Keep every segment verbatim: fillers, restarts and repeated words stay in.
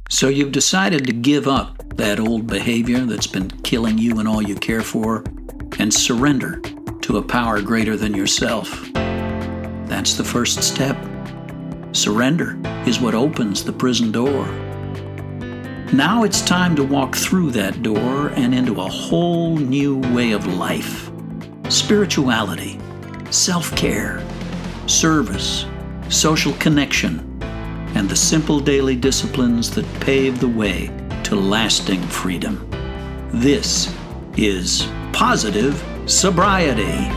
So you've decided to give up that old behavior that's been killing you and all you care for and surrender to a power greater than yourself. That's the first step. Surrender is what opens the prison door. Now it's time to walk through that door and into a whole new way of life. Spirituality, self-care, service, social connection, and the simple daily disciplines that pave the way to lasting freedom. This is Positive Sobriety.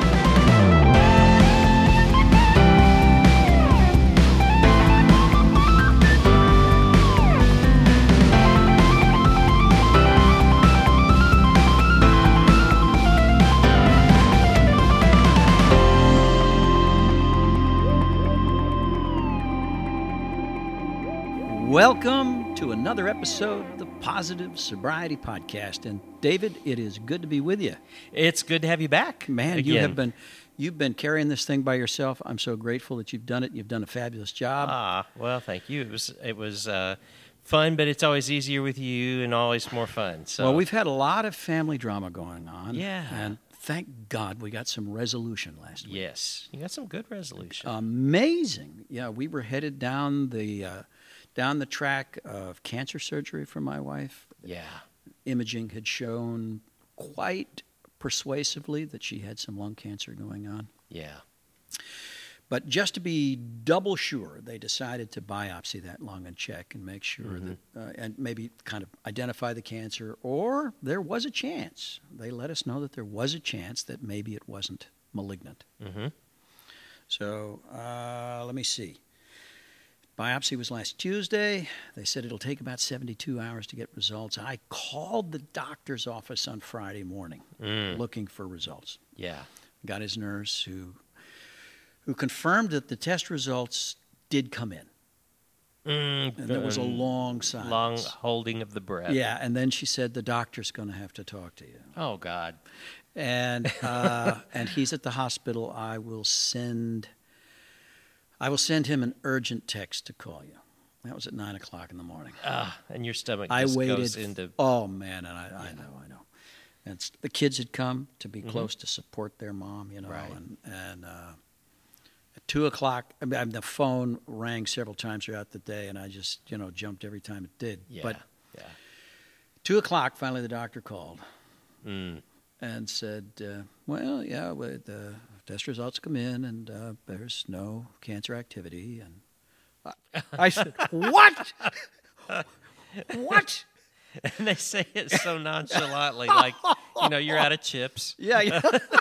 Welcome to another episode of the Positive Sobriety Podcast. And David, it is good to be with you. It's good to have you back. Man, again. you have been you've been carrying this thing by yourself. I'm so grateful that you've done it. You've done a fabulous job. Ah, well, thank you. It was it was uh, fun, but it's always easier with you and always more fun. So. Well, we've had a lot of family drama going on. Yeah. And thank God we got some resolution last week. Yes, you got some good resolution. Amazing. Yeah, we were headed down the uh, down the track of cancer surgery for my wife. Yeah. Imaging had shown quite persuasively that she had some lung cancer going on. Yeah. But just to be double sure, they decided to biopsy that lung and check and make sure Mm-hmm. that, uh, and maybe kind of identify the cancer, or there was a chance. They let us know that there was a chance that maybe it wasn't malignant. Mm-hmm. So uh, let me see. Biopsy was last Tuesday. They said it'll take about seventy-two hours to get results. I called the doctor's office on Friday morning Mm. looking for results. Yeah. Got his nurse who who confirmed that the test results did come in. Mm, And there was a long silence. Long holding of the breath. Yeah, and then she said, the doctor's going to have to talk to you. Oh, God. And uh, and he's at the hospital. I will send... I will send him an urgent text to call you. That was at nine o'clock in the morning. Ah, and your stomach I just waited. goes into... Oh, man, and I, I know, I know. And it's, the kids had come to be Mhm. close to support their mom, you know. Right. And, and uh, at two o'clock, I mean, the phone rang several times throughout the day, and I just, you know, jumped every time it did. Yeah, But yeah. two o'clock, finally the doctor called Mm. and said, uh, well, yeah, well, the test results come in, and uh, there's no cancer activity. And I, I said, what? What? And they say it so nonchalantly, like, you know, you're out of chips. Yeah. yeah.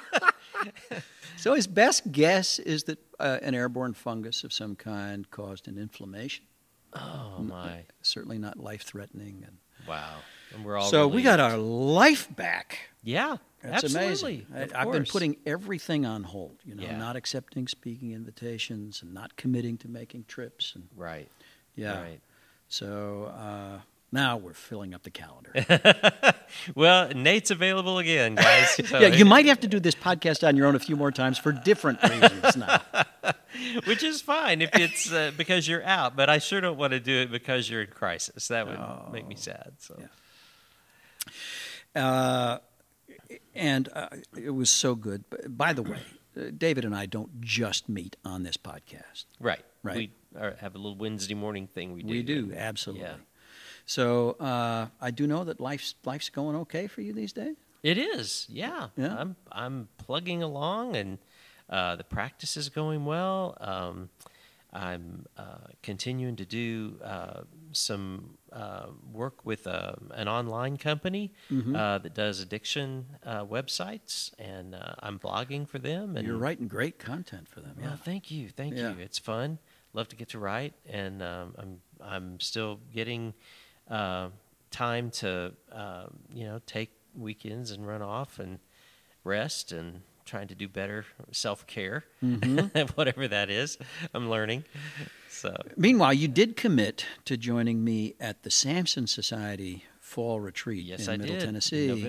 So his best guess is that uh, an airborne fungus of some kind caused an inflammation. Oh, my. Certainly not life-threatening. And Wow. And we're all so we got relieved. our life back. Yeah, That's absolutely. amazing. Of I, I've been course. putting everything on hold, you know, Yeah. not accepting speaking invitations and not committing to making trips. And Right. yeah. Right. So uh, now we're filling up the calendar. Well, Nate's available again, guys. So yeah, you might have to do this podcast on your own a few more times for different reasons now. Which is fine if it's uh, because you're out, but I sure don't want to do it because you're in crisis. That would Oh, make me sad. So. Yeah. Uh, and uh, it was so good. But by the way, uh, David and I don't just meet on this podcast. Right. Right. We are, have a little Wednesday morning thing we do. We do, and- absolutely. Yeah. So uh, I do know that life's life's going okay for you these days. It is. Yeah. Yeah. I'm I'm plugging along, and uh, the practice is going well. Um, I'm uh, continuing to do uh, some uh, work with uh, an online company Mhm. uh, that does addiction uh, websites, and uh, I'm blogging for them. And You're writing great content for them. Well, Yeah. thank you, thank Yeah. you. It's fun. Love to get to write, and um, I'm I'm still getting uh, time to uh, you know take weekends and run off and rest and trying to do better self-care, Mhm. whatever that is. I'm learning. So Meanwhile, you did commit to joining me at the Samson Society Fall Retreat yes, in I Middle did. Tennessee. In November.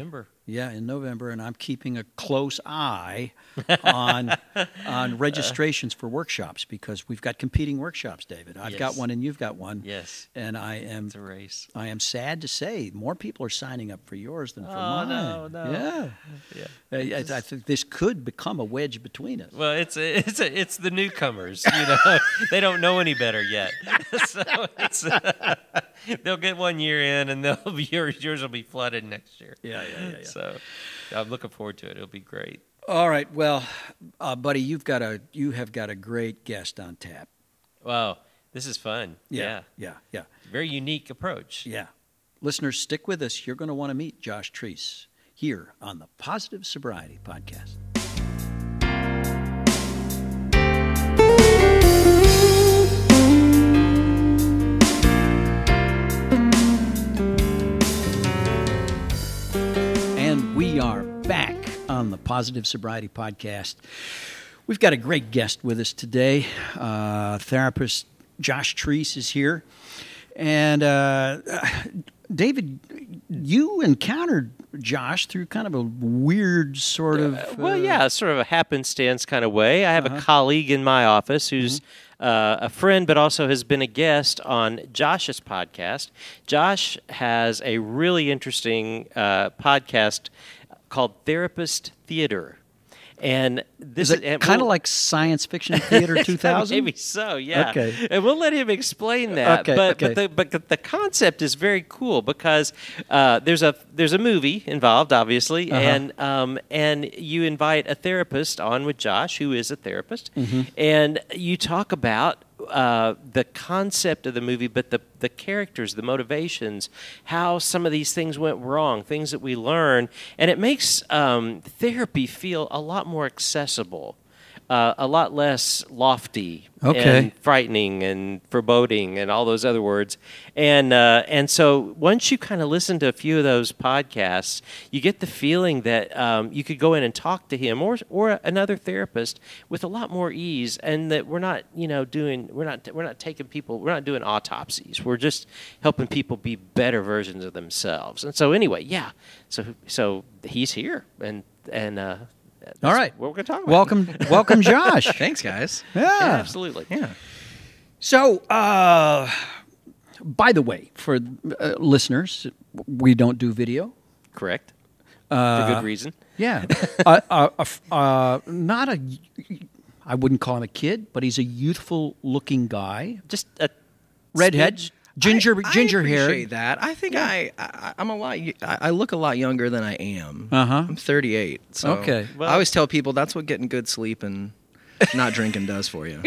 Yeah, in November, and I'm keeping a close eye on on registrations for workshops because we've got competing workshops, David. I've Yes. got one, and you've got one. Yes. And I am It's a race. I am sad to say more people are signing up for yours than for Oh, mine. no, no. Yeah, Yeah. I, I, I think this could become a wedge between us. Well, it's a, it's a, it's the newcomers. You know, they don't know any better yet. So it's they'll get one year in, and they'll be, yours yours will be flooded next year. Yeah, yeah, yeah, yeah. So I'm looking forward to it. It'll be great. All right, well, uh, buddy, you've got a you have got a great guest on tap. Wow, this is fun. Yeah, yeah, yeah, Very unique approach. yeah. Listeners, stick with us. You're going to want to meet Josh Treese here on the Positive Sobriety Podcast. And we are back on the Positive Sobriety Podcast. We've got a great guest with us today. Uh, therapist Josh Treese is here. And uh, David, you encountered Josh through kind of a weird sort of... Uh, Well, yeah, sort of a happenstance kind of way. I have Uh-huh. a colleague in my office who's uh, a friend, but also has been a guest on Josh's podcast. Josh has a really interesting uh, podcast called Therapist Theater. And this Is it and kind of we'll- like Science Fiction Theater two thousand? Maybe so, yeah. Okay. And we'll let him explain that. Okay, but okay. but the but the concept is very cool because uh, there's a there's a movie involved, obviously, Uh-huh. and um and you invite a therapist on with Josh, who is a therapist, Mm-hmm. and you talk about uh, the concept of the movie, but the the characters, the motivations, how some of these things went wrong, things that we learn, and it makes um, therapy feel a lot more accessible. Uh, a lot less lofty Okay. and frightening and foreboding and all those other words. And uh, and so once you kind of listen to a few of those podcasts, you get the feeling that um, you could go in and talk to him or or another therapist with a lot more ease, and that we're not you know doing we're not we're not taking people we're not doing autopsies. We're just helping people be better versions of themselves. And so anyway, yeah. So so he's here and and. Uh, That's All right. what we're going to talk about. Welcome, welcome, Josh. Thanks, guys. Yeah. Yeah, absolutely. Yeah. So, uh, by the way, for uh, listeners, we don't do video. Correct. Uh, For good reason. Yeah. uh, uh, uh, uh, not a, I wouldn't call him a kid, but he's a youthful-looking guy. Just a Redhead, smidge. ginger, I, ginger I hair. appreciate that. I think I, I I'm a lot. y- I I look a lot younger than I am. Uh-huh. I'm thirty-eight. So Okay. Well- I always tell people that's what getting good sleep and not drinking does for you.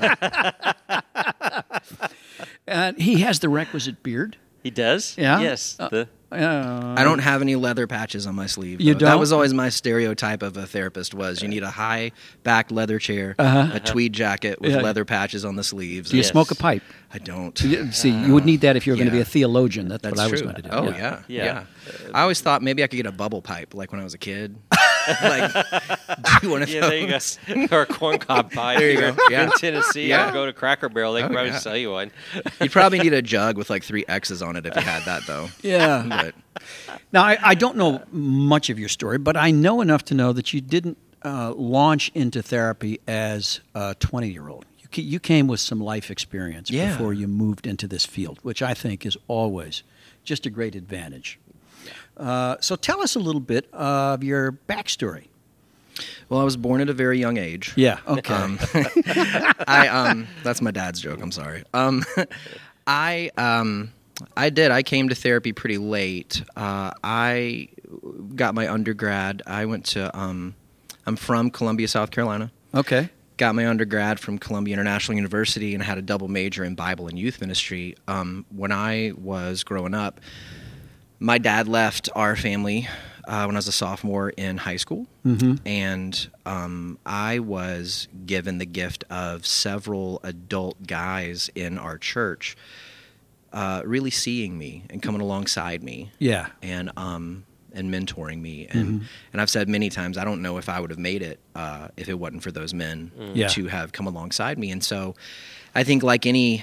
And he has the requisite beard. He does? Yeah? Yes. Uh, the, Uh, I don't have any leather patches on my sleeve. You though. don't? That was always my stereotype of a therapist was you need a high backed leather chair, a tweed jacket with Uh-huh. Yeah. leather patches on the sleeves. do you Yes. smoke a pipe? I don't. You- See, you would need that if you were going to be yeah. a theologian. That's, That's what I was true. going to do. Oh yeah. Yeah. yeah, I always thought maybe I could get a bubble pipe, like when I was a kid. Like, do you want to? yeah, there you go. Or a corncob pie. There you here go. Yeah. In Tennessee, Yeah. or go to Cracker Barrel. They can Oh, probably yeah. sell you one. You'd probably need a jug with like three X's on it if you had that, though. Yeah. But Now, I, I don't know much of your story, but I know enough to know that you didn't uh, launch into therapy as a twenty-year-old. You, ca- you came with some life experience Yeah. before you moved into this field, which I think is always just a great advantage. Uh, so tell us a little bit of your backstory. well, I was born at a very young age. Yeah, okay. Um, I um, that's my dad's joke. I'm sorry. Um, I um, I did. I came to therapy pretty late. Uh, I got my undergrad. I went to. Um, I'm from Columbia, South Carolina. Okay. Got my undergrad from Columbia International University and had a double major in Bible and youth ministry. Um, when I was growing up, my dad left our family uh, when I was a sophomore in high school, Mm-hmm. and um, I was given the gift of several adult guys in our church uh, really seeing me and coming alongside me Yeah. and um, and mentoring me. And Mm-hmm. and I've said many times, I don't know if I would have made it uh, if it wasn't for those men Yeah. to have come alongside me. And so I think like any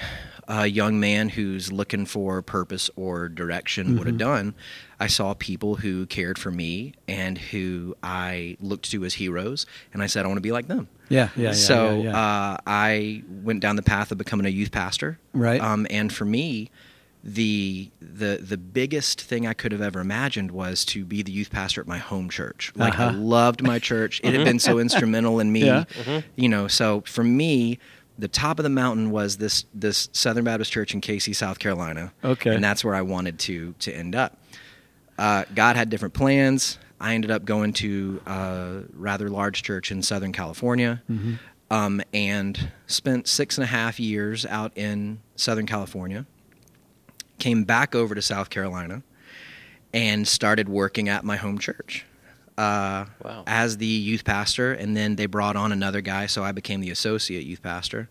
a young man who's looking for purpose or direction mm-hmm. would have done. I saw people who cared for me and who I looked to as heroes, and I said, I want to be like them. Yeah, yeah, yeah. So yeah, yeah. Uh, I went down the path of becoming a youth pastor. Right. Um, and for me, the the the biggest thing I could have ever imagined was to be the youth pastor at my home church. Like uh-huh. I loved my church. It had been so instrumental in me. Yeah. Mm-hmm. You know, so for me, the top of the mountain was this this Southern Baptist Church in Casey, South Carolina. Okay. And that's where I wanted to to end up. Uh, God had different plans. I ended up going to a rather large church in Southern California, mm-hmm. um, and spent six and a half years out in Southern California. Came back over to South Carolina and started working at my home church uh, wow. as the youth pastor, and then they brought on another guy, so I became the associate youth pastor.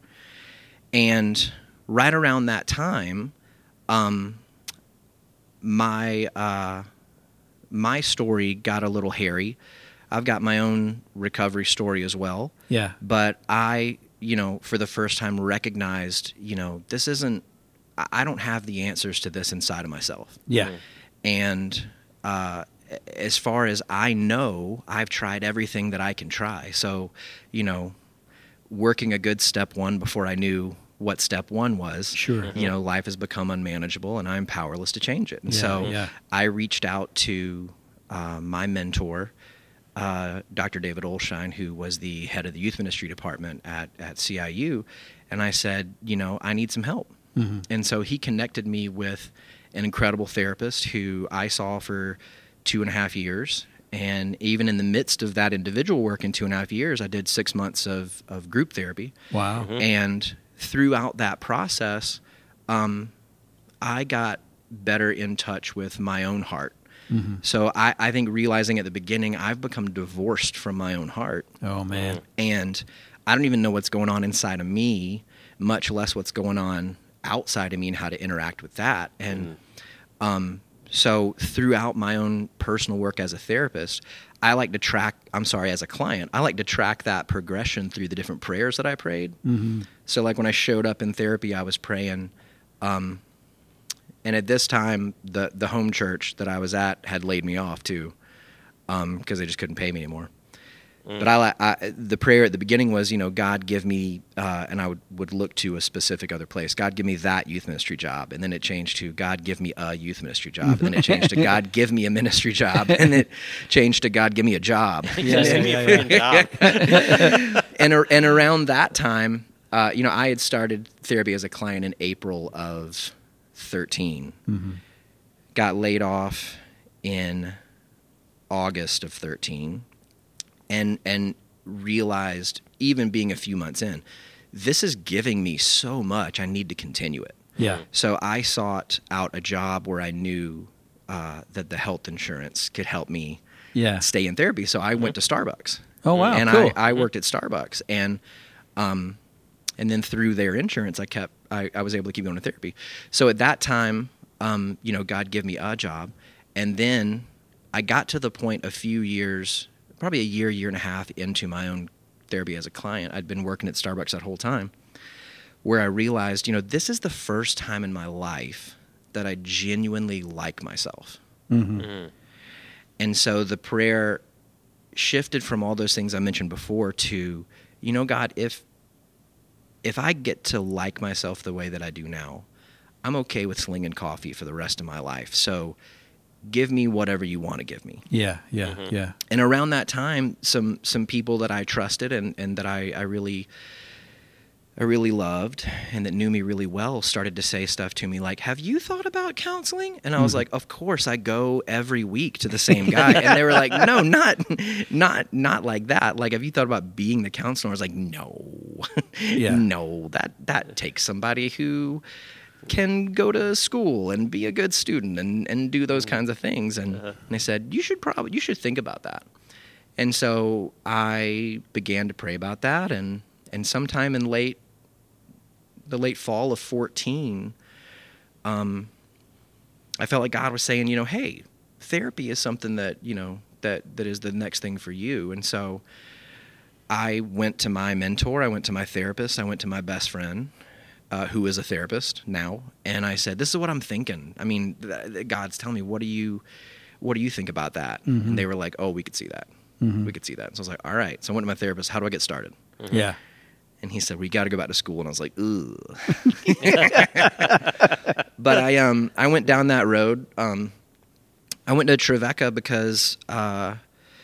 And right around that time, um, my uh, my story got a little hairy. I've got my own recovery story as well. Yeah. But I, you know, for the first time recognized, you know, this isn't, I don't have the answers to this inside of myself. Yeah. Mm-hmm. And uh, as far as I know, I've tried everything that I can try. So, you know, working a good step one before I knew what step one was, sure. you know, life has become unmanageable and I'm powerless to change it. And yeah, so yeah. I reached out to uh, my mentor, uh, Doctor David Olshine, who was the head of the youth ministry department at, at C I U. And I said, you know, I need some help. Mm-hmm. And so he connected me with an incredible therapist who I saw for two and a half years. And even in the midst of that individual work in two and a half years, I did six months of, of group therapy. Wow. Mm-hmm. And throughout that process, um, I got better in touch with my own heart. Mm-hmm. So I, I think realizing at the beginning, I've become divorced from my own heart. Oh, man. And I don't even know what's going on inside of me, much less what's going on outside of me and how to interact with that. And mm. um, so throughout my own personal work as a therapist, I like to track, I'm sorry, as a client, I like to track that progression through the different prayers that I prayed. Mm-hmm. So like when I showed up in therapy, I was praying, um, and at this time, the, the home church that I was at had laid me off too, because um, they just couldn't pay me anymore. But I, I, the prayer at the beginning was, you know, God give me, uh, and I would, would look to a specific other place. God give me that youth ministry job, and then it changed to God give me a youth ministry job, and then it changed to God give me a ministry job, and it changed to God give me a job. Yes, and, give me a freaking job. and and around that time, uh, you know, I had started therapy as a client in April of thirteen. Mm-hmm. Got laid off in August of thirteen. And and realized, even being a few months in, this is giving me so much, I need to continue it. Yeah. So I sought out a job where I knew uh, that the health insurance could help me yeah. stay in therapy. So I went to Starbucks. Oh, wow, And cool. I, I worked at Starbucks. And um, and then through their insurance, I kept I, I was able to keep going to therapy. So at that time, um, you know, God gave me a job. And then I got to the point a few years probably a year, year and a half into my own therapy as a client. I'd been working at Starbucks that whole time, where I realized, you know, this is the first time in my life that I genuinely like myself. Mm-hmm. Mm-hmm. And so the prayer shifted from all those things I mentioned before to, you know, God, if if I get to like myself the way that I do now, I'm okay with slinging coffee for the rest of my life. So give me whatever you want to give me. Yeah, yeah, Mm-hmm. yeah. And around that time, some some people that I trusted and, and that I, I really I really loved and that knew me really well started to say stuff to me like, have you thought about counseling? And I was Mm-hmm. like, of course, I go every week to the same guy. And they were like, no, not not not like that. Like, have you thought about being the counselor? I was like, no. Yeah. No, that that takes somebody who can go to school and be a good student and, and do those kinds of things. And, Uh-huh. and they said, you should probably, you should think about that. And so I began to pray about that. And, and sometime in late, the late fall of fourteen, um, I felt like God was saying, you know, hey, therapy is something that, you know, that, that is the next thing for you. And so I went to my mentor, I went to my therapist, I went to my best friend, uh, who is a therapist now, and I said, "This is what I'm thinking. I mean, th- th- God's telling me, what do you, what do you think about that?" Mm-hmm. And they were like, "Oh, we could see that. Mm-hmm. We could see that." So I was like, "All right." So I went to my therapist. How do I get started? Yeah. And he said, "We got to go back to school." And I was like, "Ugh." But I um I went down that road. Um, I went to Trevecca because, uh,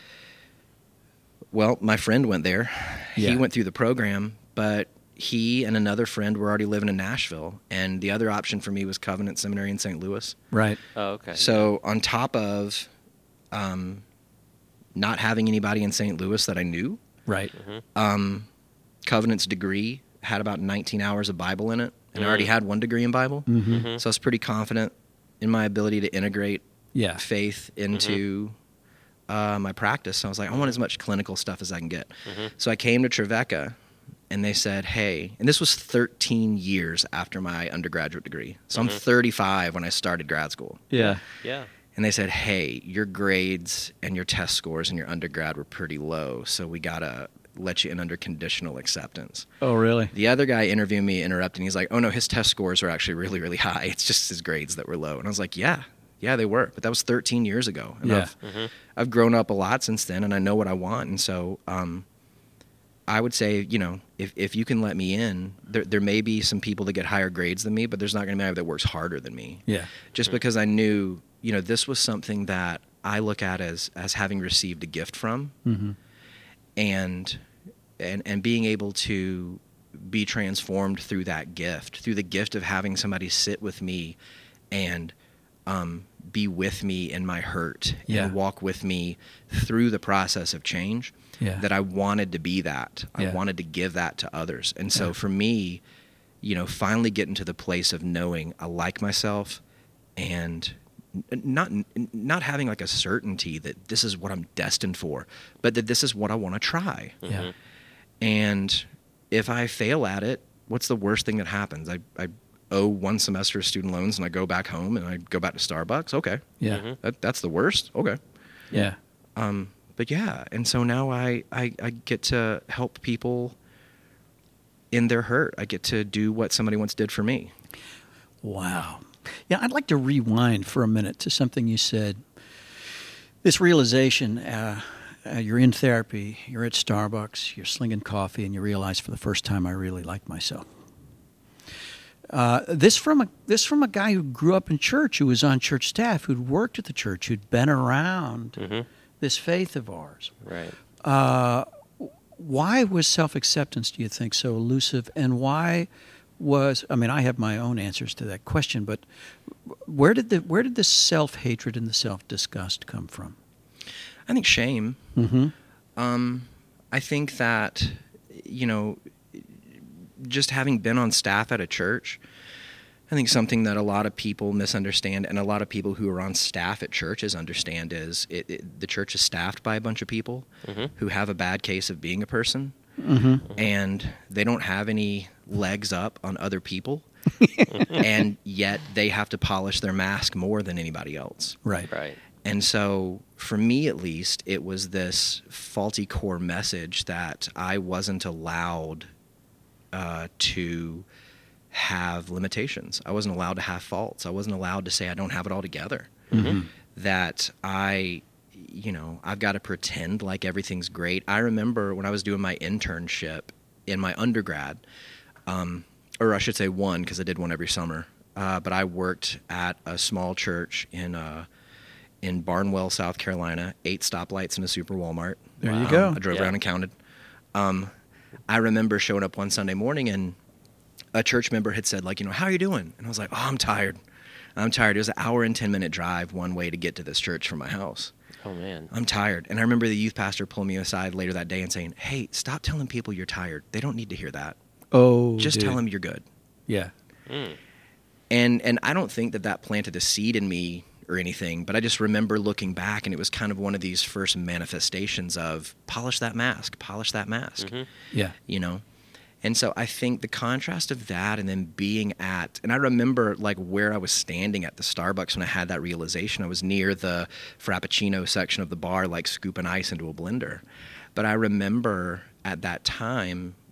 well, my friend went there. Yeah. He went through the program, but he and another friend were already living in Nashville, and the other option for me was Covenant Seminary in Saint Louis. Right. Oh, okay. So on top of um, not having anybody in Saint Louis that I knew, Right. um, Covenant's degree had about nineteen hours of Bible in it, and I already had one degree in Bible. Mm-hmm. So I was pretty confident in my ability to integrate Yeah. faith into uh, my practice. So I was like, I want as much clinical stuff as I can get. So I came to Trevecca, and they said, hey, and this was thirteen years after my undergraduate degree. So I'm thirty-five when I started grad school. Yeah. Yeah. And they said, hey, your grades and your test scores in your undergrad were pretty low, so we got to let you in under conditional acceptance. Oh, really? The other guy interviewing me interrupted, and he's like, oh, no, his test scores are actually really, really high. It's just his grades that were low. And I was like, yeah, yeah, they were. But that was thirteen years ago. And Yeah. I've, I've grown up a lot since then, and I know what I want. And so um, I would say, you know, if, if you can let me in, there, there may be some people that get higher grades than me, but there's not going to be anybody that works harder than me. Yeah. Just because I knew, you know, this was something that I look at as as having received a gift from, Mm-hmm. and and and being able to be transformed through that gift, through the gift of having somebody sit with me and um, be with me in my hurt Yeah. and walk with me through the process of change. Yeah. That I wanted to be that. I Yeah. wanted to give that to others. And so Yeah. for me, you know, finally getting to the place of knowing I like myself and n- not not having like a certainty that this is what I'm destined for, but that this is what I want to try. Yeah. And if I fail at it, what's the worst thing that happens? I, I owe one semester of student loans and I go back home and I go back to Starbucks. Okay. Yeah. That, that's the worst. Okay. Yeah. Um, but yeah, and so now I, I, I get to help people in their hurt. I get to do what somebody once did for me. Wow. Yeah, I'd like to rewind for a minute to something you said. This realization, uh, uh, you're in therapy, you're at Starbucks, you're slinging coffee, and you realize for the first time I really like myself. Uh, this from a this from a guy who grew up in church, who was on church staff, who'd worked at the church, who'd been around Mm-hmm. this faith of ours. Right. Uh, why was self-acceptance, do you think, so elusive? And why was, I mean, I have my own answers to that question, but where did the where did the self-hatred and the self-disgust come from? I think shame. Mm-hmm. Um, I think that, you know, just having been on staff at a church, I think something that a lot of people misunderstand, and a lot of people who are on staff at churches understand, is it, it, the church is staffed by a bunch of people Mm-hmm. who have a bad case of being a person, Mm-hmm. and they don't have any legs up on other people, and yet they have to polish their mask more than anybody else. Right. Right. And so, for me at least, it was this faulty core message that I wasn't allowed uh, to have limitations. I wasn't allowed to have faults. I wasn't allowed to say I don't have it all together. Mm-hmm. That I, you know, I've got to pretend like everything's great. I remember when I was doing my internship in my undergrad, um, or I should say one, because I did one every summer. Uh, but I worked at a small church in uh, in Barnwell, South Carolina, eight stoplights and a super Walmart. There you Um, go. I drove Yeah. around and counted. Um, I remember showing up one Sunday morning, and a church member had said, like, you know, how are you doing? And I was like, oh, I'm tired. I'm tired. It was an hour and ten minute drive one way to get to this church from my house. Oh man. I'm tired. And I remember the youth pastor pulling me aside later that day and saying, hey, stop telling people you're tired. They don't need to hear that. Oh, Just dude. tell them you're good. Yeah. Mm. And and I don't think that that planted a seed in me or anything, but I just remember looking back, and it was kind of one of these first manifestations of polish that mask, polish that mask, Mm-hmm. Yeah. you know? And so I think the contrast of that and then being at, and I remember like where I was standing at the Starbucks when I had that realization. I was near the Frappuccino section of the bar, like scooping ice into a blender. But I remember at that time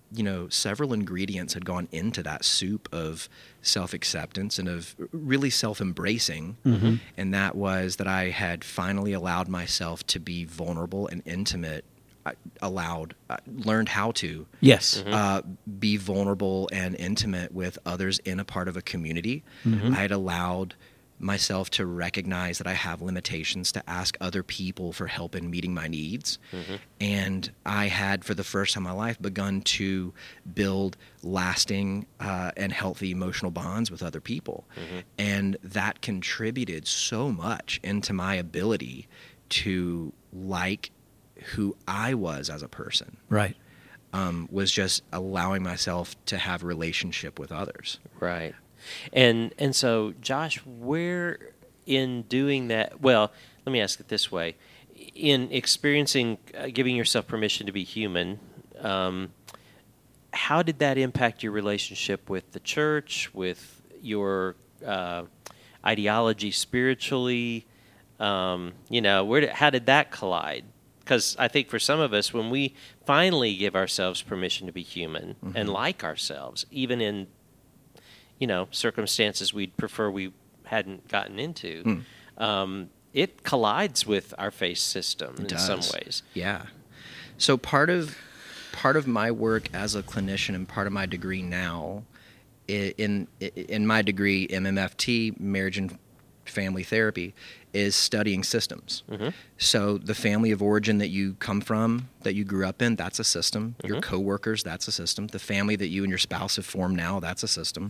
you know, several ingredients had gone into that soup of self-acceptance and of really self-embracing. Mm-hmm. And that was that I had finally allowed myself to be vulnerable and intimate, I allowed, I learned how to Yes. uh, be vulnerable and intimate with others in a part of a community. Mm-hmm. I had allowed myself to recognize that I have limitations, to ask other people for help in meeting my needs. Mm-hmm. And I had, for the first time in my life, begun to build lasting uh, and healthy emotional bonds with other people. Mm-hmm. And that contributed so much into my ability to like who I was as a person. Right. Um, was just allowing myself to have relationship with others. Right. And and so, Josh, where in doing that, well, let me ask it this way. In experiencing, uh, giving yourself permission to be human, um, how did that impact your relationship with the church, with your uh, ideology spiritually? Um, you know, where did, how did that collide? Because I think for some of us, when we finally give ourselves permission to be human Mm-hmm. and like ourselves, even in, you know, circumstances we'd prefer we hadn't gotten into, Mm. um, it collides with our faith system in It some does. ways. Yeah. So part of part of my work as a clinician and part of my degree now, i- in in my degree, M M F T, marriage and family therapy, is studying systems. Mm-hmm. So the family of origin that you come from, that you grew up in, that's a system. Your Mhm. coworkers, that's a system. The family that you and your spouse have formed now, that's a system.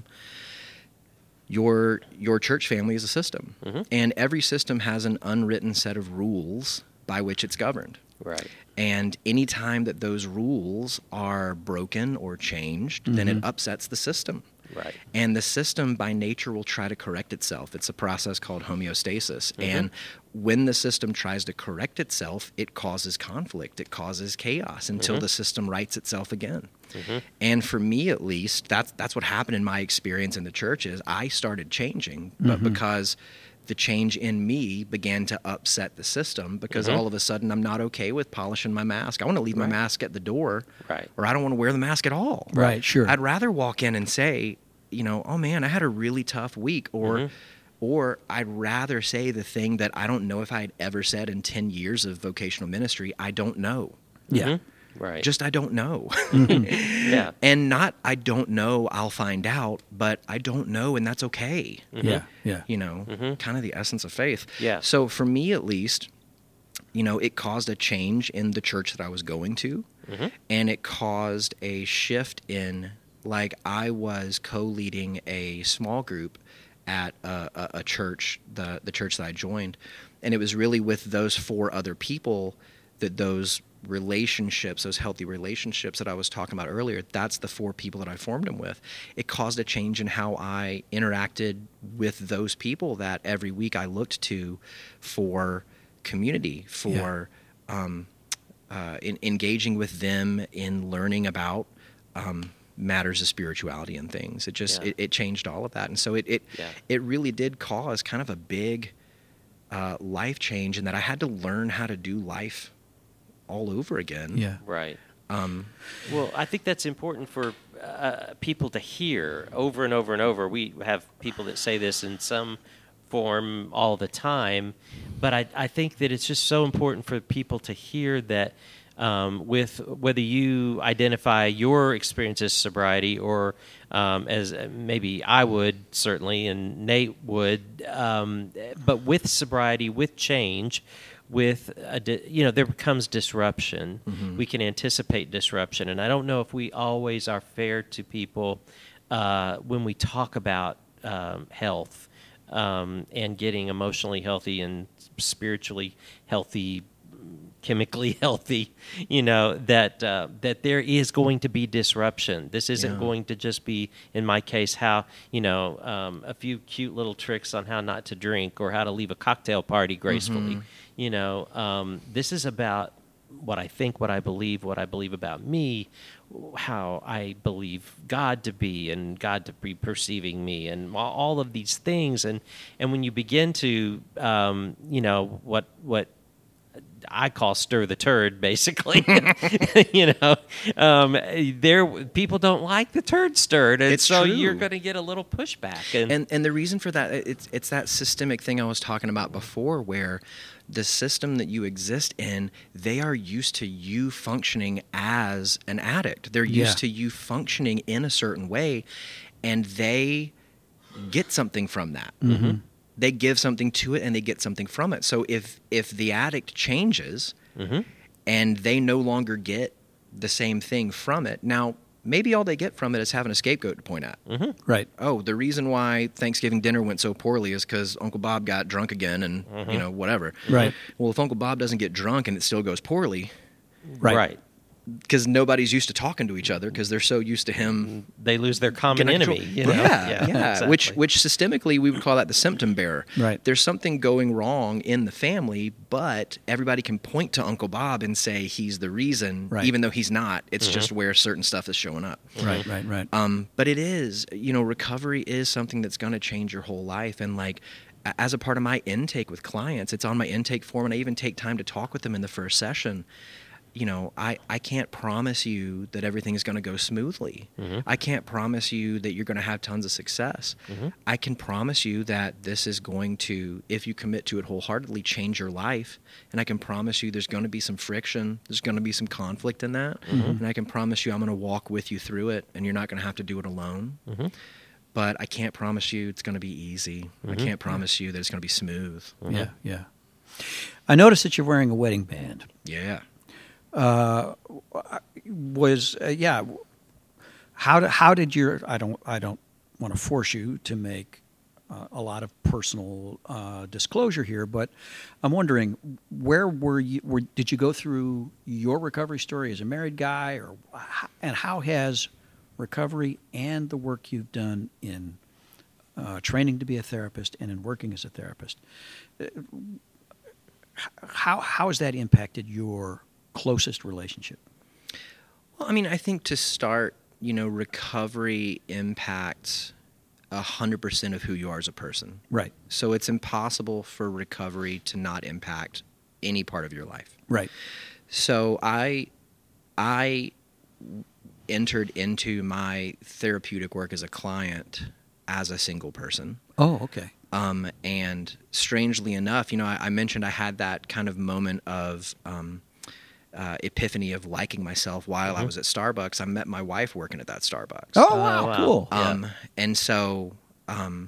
Your your church family is a system. Mhm. And every system has an unwritten set of rules by which it's governed. Right. And any time that those rules are broken or changed, then it upsets the system. Right. And the system by nature will try to correct itself. It's a process called homeostasis. And when the system tries to correct itself, it causes conflict. It causes chaos until the system rights itself again. And for me, at least, that's that's what happened in my experience in the church is I started changing, but because the change in me began to upset the system because all of a sudden I'm not okay with polishing my mask. I want to leave my Right. mask at the door, Right. or I don't want to wear the mask at all. Right, sure. I'd rather walk in and say, you know, oh man, I had a really tough week, or Mhm. or I'd rather say the thing that I don't know if I'd ever said in ten years of vocational ministry. I don't know. Yeah. Mhm. Right. Just I don't know. yeah. And not I don't know, I'll find out, but I don't know, and that's okay. Yeah. Yeah. You know, Mhm. kind of the essence of faith. Yeah. So for me, at least, you know, it caused a change in the church that I was going to, Mhm. and it caused a shift in, like, I was co-leading a small group at a, a, a church, the the church that I joined, and it was really with those four other people that those relationships, those healthy relationships that I was talking about earlier, that's the four people that I formed them with. It caused a change in how I interacted with those people that every week I looked to for community, for um, uh, in, engaging with them in learning about um, matters of spirituality and things. It just, Yeah. it, it changed all of that. And so it, it, Yeah. it really did cause kind of a big uh, life change in that I had to learn how to do life all over again. Yeah. Right. Um, Well, I think that's important for uh, people to hear over and over and over. We have people that say this in some form all the time, but I, I think that it's just so important for people to hear that um, with whether you identify your experience as sobriety or um, as uh, maybe I would certainly and Nate would, um, but with sobriety, with change, with a di- you know there becomes disruption. Mm-hmm. We can anticipate disruption, and I don't know if we always are fair to people uh, when we talk about um, health um, and getting emotionally healthy and spiritually healthy, chemically healthy. You know that uh, that there is going to be disruption. This isn't Yeah. going to just be, in my case, how you know um, a few cute little tricks on how not to drink or how to leave a cocktail party gracefully. You know, um, this is about what I think, what I believe, what I believe about me, how I believe God to be, and God to be perceiving me, and all- all of these things. And and when you begin to, um, you know, what what I call stir the turd, basically. you know, um, there people don't like the turd stirred, and It's so true. you're going to get a little pushback. And, And and the reason for that, it's it's that systemic thing I was talking about before, where the system that you exist in, they are used to you functioning as an addict. They're used Yeah. to you functioning in a certain way, and they get something from that. Mm-hmm. They give something to it, and they get something from it. So if if the addict changes, Mhm. and they no longer get the same thing from it, now maybe all they get from it is having a scapegoat to point at. Right. Oh, the reason why Thanksgiving dinner went so poorly is because Uncle Bob got drunk again, and you know whatever. Right. Well, if Uncle Bob doesn't get drunk and it still goes poorly, Right. right. because nobody's used to talking to each other, because they're so used to him. They lose their common getting enemy. control- You know? Yeah, yeah. exactly. Which which systemically we would call that the symptom bearer. Right. There's something going wrong in the family, but everybody can point to Uncle Bob and say he's the reason, Right. even though he's not. It's just where certain stuff is showing up. Right. Right. Right. Um, but it is, you know, recovery is something that's going to change your whole life. And like, a- as a part of my intake with clients, it's on my intake form, and I even take time to talk with them in the first session. You know, I, I can't promise you that everything is going to go smoothly. I can't promise you that you're going to have tons of success. I can promise you that this is going to, if you commit to it wholeheartedly, change your life. And I can promise you there's going to be some friction. There's going to be some conflict in that. And I can promise you I'm going to walk with you through it, and you're not going to have to do it alone. But I can't promise you it's going to be easy. I can't promise you that it's going to be smooth. Yeah. Yeah. I noticed that you're wearing a wedding band. Yeah. Uh, was uh, yeah. How did, how did your I don't I don't want to force you to make uh, a lot of personal uh, disclosure here, but I'm wondering, where were you? Were, did you go through your recovery story as a married guy, or and how has recovery and the work you've done in uh, training to be a therapist and in working as a therapist, uh, how how has that impacted your closest relationship? Well, I mean, I think to start, you know, recovery impacts a hundred percent of who you are as a person. Right. So it's impossible for recovery to not impact any part of your life. Right. So I, I entered into my therapeutic work as a client as a single person. Oh, okay. Um, and strangely enough, you know, I, I mentioned I had that kind of moment of um, uh, epiphany of liking myself while I was at Starbucks. I met my wife working at that Starbucks. Oh, wow, wow. cool. Yeah. Um, and so, um,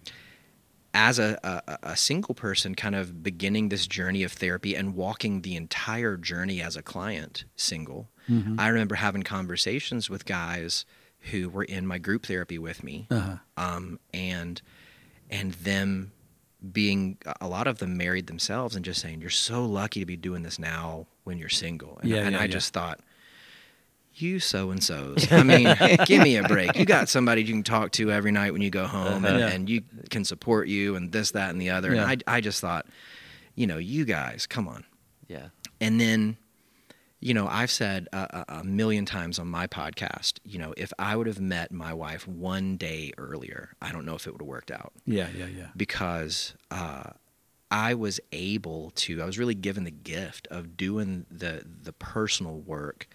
as a, a, a single person kind of beginning this journey of therapy and walking the entire journey as a client single, Mhm. I remember having conversations with guys who were in my group therapy with me, Uh-huh. um, and and them being, a lot of them married themselves, and just saying, "You're so lucky to be doing this now when you're single." And, Yeah, and yeah, I yeah. just thought, you so-and-sos. I mean, give me a break. You got somebody you can talk to every night when you go home, and, Yeah. and you can support you, and this, that, and the other. Yeah. And I, I just thought, you know, you guys, come on. Yeah. And then, you know, I've said a, a a million times on my podcast, you know, if I would have met my wife one day earlier, I don't know if it would have worked out, Yeah, yeah, yeah. because uh, I was able to, I was really given the gift of doing the the personal work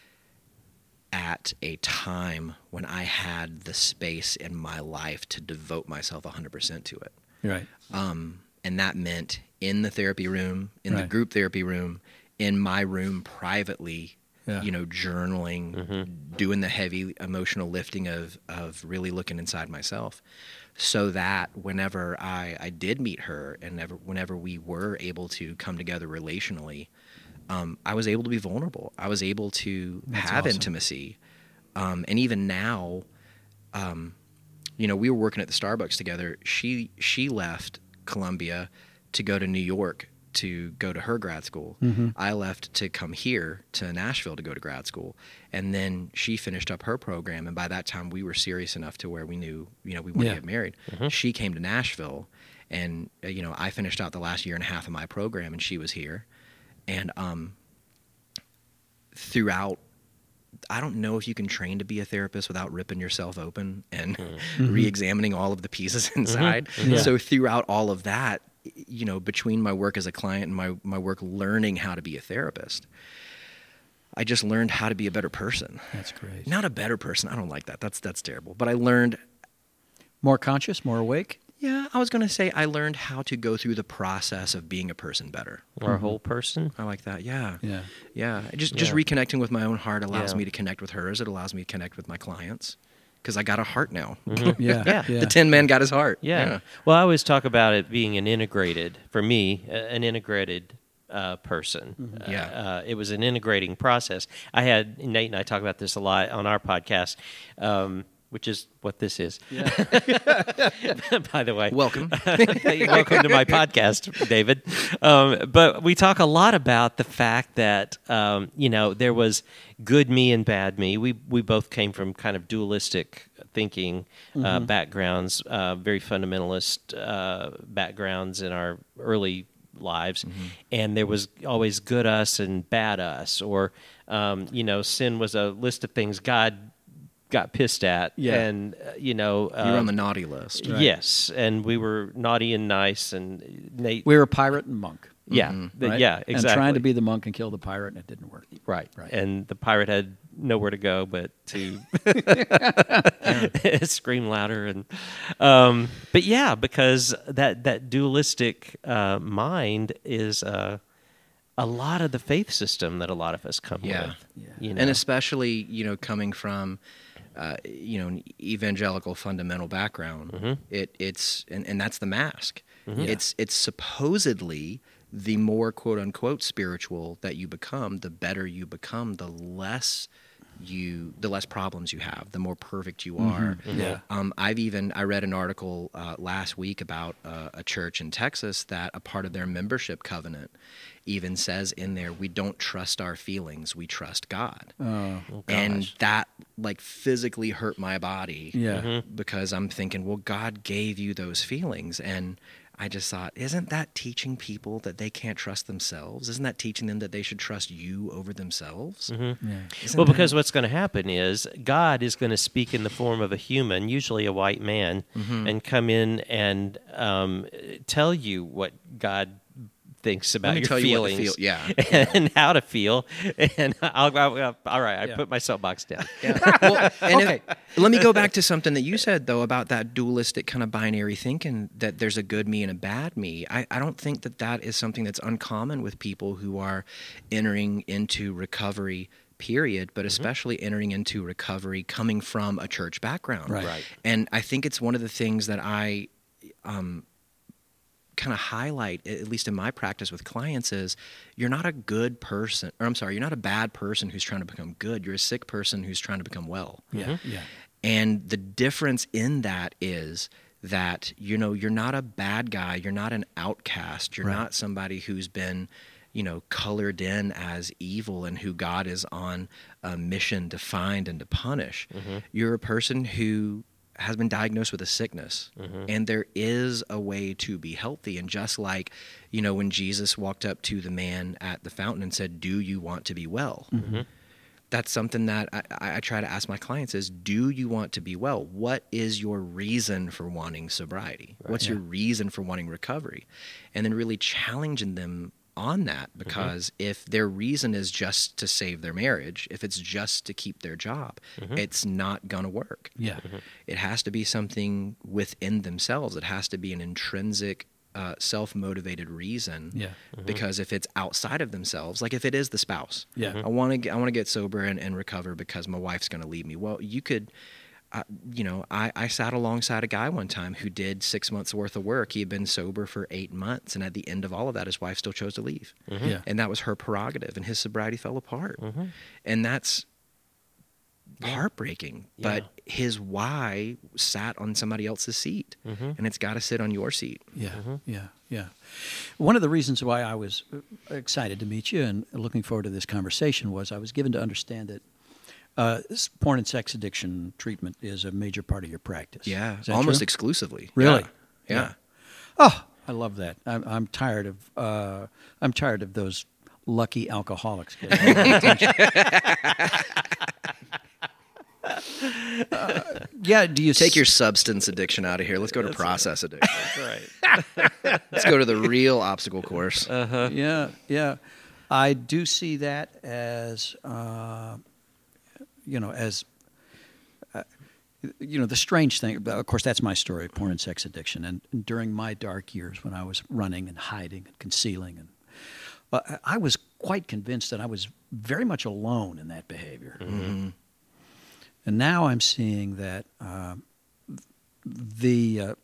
at a time when I had the space in my life to devote myself one hundred percent to it. Right. Um, and that meant in the therapy room, in the Right. group therapy room, in my room privately, Yeah. you know, journaling, doing the heavy emotional lifting of, of really looking inside myself, so that whenever I, I did meet her, and never, whenever we were able to come together relationally, um, I was able to be vulnerable. I was able to That's have awesome. intimacy. Um, and even now, um, you know, we were working at the Starbucks together. She she left Columbia to go to New York to go to her grad school. Mm-hmm. I left to come here to Nashville to go to grad school. And then she finished up her program. And by that time, we were serious enough to where we knew, you know, we wanted Yeah. to get married. She came to Nashville, and, uh, you know, I finished out the last year and a half of my program, and she was here. And um, throughout, I don't know if you can train to be a therapist without ripping yourself open and Mm-hmm. re-examining all of the pieces inside. Yeah. So throughout all of that, you know, between my work as a client and my, my work learning how to be a therapist, I just learned how to be a better person. That's great. Not a better person. I don't like that. That's that's terrible. But I learned More conscious, more awake? Yeah, I was going to say I learned how to go through the process of being a person better. Or a whole person. I like that. Yeah. Yeah. Yeah. Just just Yeah. reconnecting with my own heart allows Yeah. me to connect with hers. It allows me to connect with my clients because I got a heart now. Yeah. Yeah. yeah. The Tin Man got his heart. Yeah. Well, I always talk about it being an integrated, for me, a- an integrated uh, person. Uh, Yeah. Uh, it was an integrating process. I had, Nate and I talk about this a lot on our podcast, um, which is what this is. Yeah. By the way. Welcome. Welcome to my podcast, David. Um, but we talk a lot about the fact that, um, you know, there was good me and bad me. We we both came from kind of dualistic thinking uh, backgrounds, uh, very fundamentalist uh, backgrounds in our early lives. And there was always good us and bad us. Or, um, you know, sin was a list of things God got pissed at. Yeah. And, uh, you know. You were uh, on the naughty list. Right. Yes, and we were naughty and nice, and Nate. We were pirate and monk. yeah, the- Right? yeah, exactly. And trying to be the monk and kill the pirate, and it didn't work. right, Right. and the pirate had nowhere to go but to scream louder, and um, but yeah, because that that dualistic uh, mind is uh, a lot of the faith system that a lot of us come Yeah. with. Yeah. You know? And especially, you know, coming from, uh, you know, an evangelical fundamental background, Mm-hmm. it it's and, and that's the mask. It's it's supposedly the more quote unquote spiritual that you become, the better you become, the less you the less problems you have, the more perfect you are. Yeah. Um, I've even I read an article uh, last week about uh, a church in Texas that a part of their membership covenant even says in there, we don't trust our feelings, we trust God. Oh, And gosh. that like physically hurt my body. yeah. Mm-hmm. Because I'm thinking, well, God gave you those feelings. And I just thought, isn't that teaching people that they can't trust themselves? Isn't that teaching them that they should trust you over themselves? Yeah. Isn't Well, that- because what's going to happen is God is going to speak in the form of a human, usually a white man, Mm-hmm. and come in and um, tell you what God thinks about me your tell you what to feelings, feel- yeah. and how to feel. And I'll, I'll, I'll- all right, I Yeah. put my soapbox down. Yeah. Well, and if- Okay. let me go back to something that you said, though, about that dualistic kind of binary thinking that there's a good me and a bad me. I, I don't think that that is something that's uncommon with people who are entering into recovery, period, but especially entering into recovery coming from a church background. Right. Right. And I think it's one of the things that I um, kind of highlight, at least in my practice with clients, is you're not a good person, or I'm sorry, you're not a bad person who's trying to become good. You're a sick person who's trying to become well. Yeah. Yeah. And the difference in that is that, you know, you're not a bad guy. You're not an outcast. You're Right. not somebody who's been, you know, colored in as evil and who God is on a mission to find and to punish. You're a person who has been diagnosed with a sickness, and there is a way to be healthy. And just like, you know, when Jesus walked up to the man at the fountain and said, "Do you want to be well?" That's something that I, I try to ask my clients is, do you want to be well? What is your reason for wanting sobriety? What's your reason for wanting recovery? And then really challenging them on that, because if their reason is just to save their marriage, if it's just to keep their job, it's not going to work. Yeah. It has to be something within themselves. It has to be an intrinsic, uh, self-motivated reason. Yeah. Because if it's outside of themselves, like if it is the spouse, Yeah. I want to get, I want to get sober and, and recover because my wife's going to leave me. Well, you could, uh, you know, I, I sat alongside a guy one time who did six months worth of work. He had been sober for eight months, and at the end of all of that, his wife still chose to leave, Yeah. and that was her prerogative, and his sobriety fell apart, and that's heartbreaking. But his why sat on somebody else's seat, and it's got to sit on your seat. Yeah, yeah, yeah. One of the reasons why I was uh, excited to meet you and looking forward to this conversation was I was given to understand that uh, s- porn and sex addiction treatment is a major part of your practice. Yeah, Is that almost true? exclusively. Really? Yeah. Yeah. Oh, I love that. I'm, I'm tired of uh, I'm tired of those lucky alcoholics getting all the attention. uh, yeah. Do you Take s- your substance addiction out of here. Let's go to process addiction. That's right. Let's go to the real obstacle course. Uh-huh. Yeah, yeah. I do see that as, uh, you know, as, uh, you know, the strange thing. Of course, that's my story: porn and sex addiction. And, and during my dark years, when I was running and hiding and concealing, and uh, I was quite convinced that I was very much alone in that behavior. Mm-hmm. And now I'm seeing that uh, the, uh,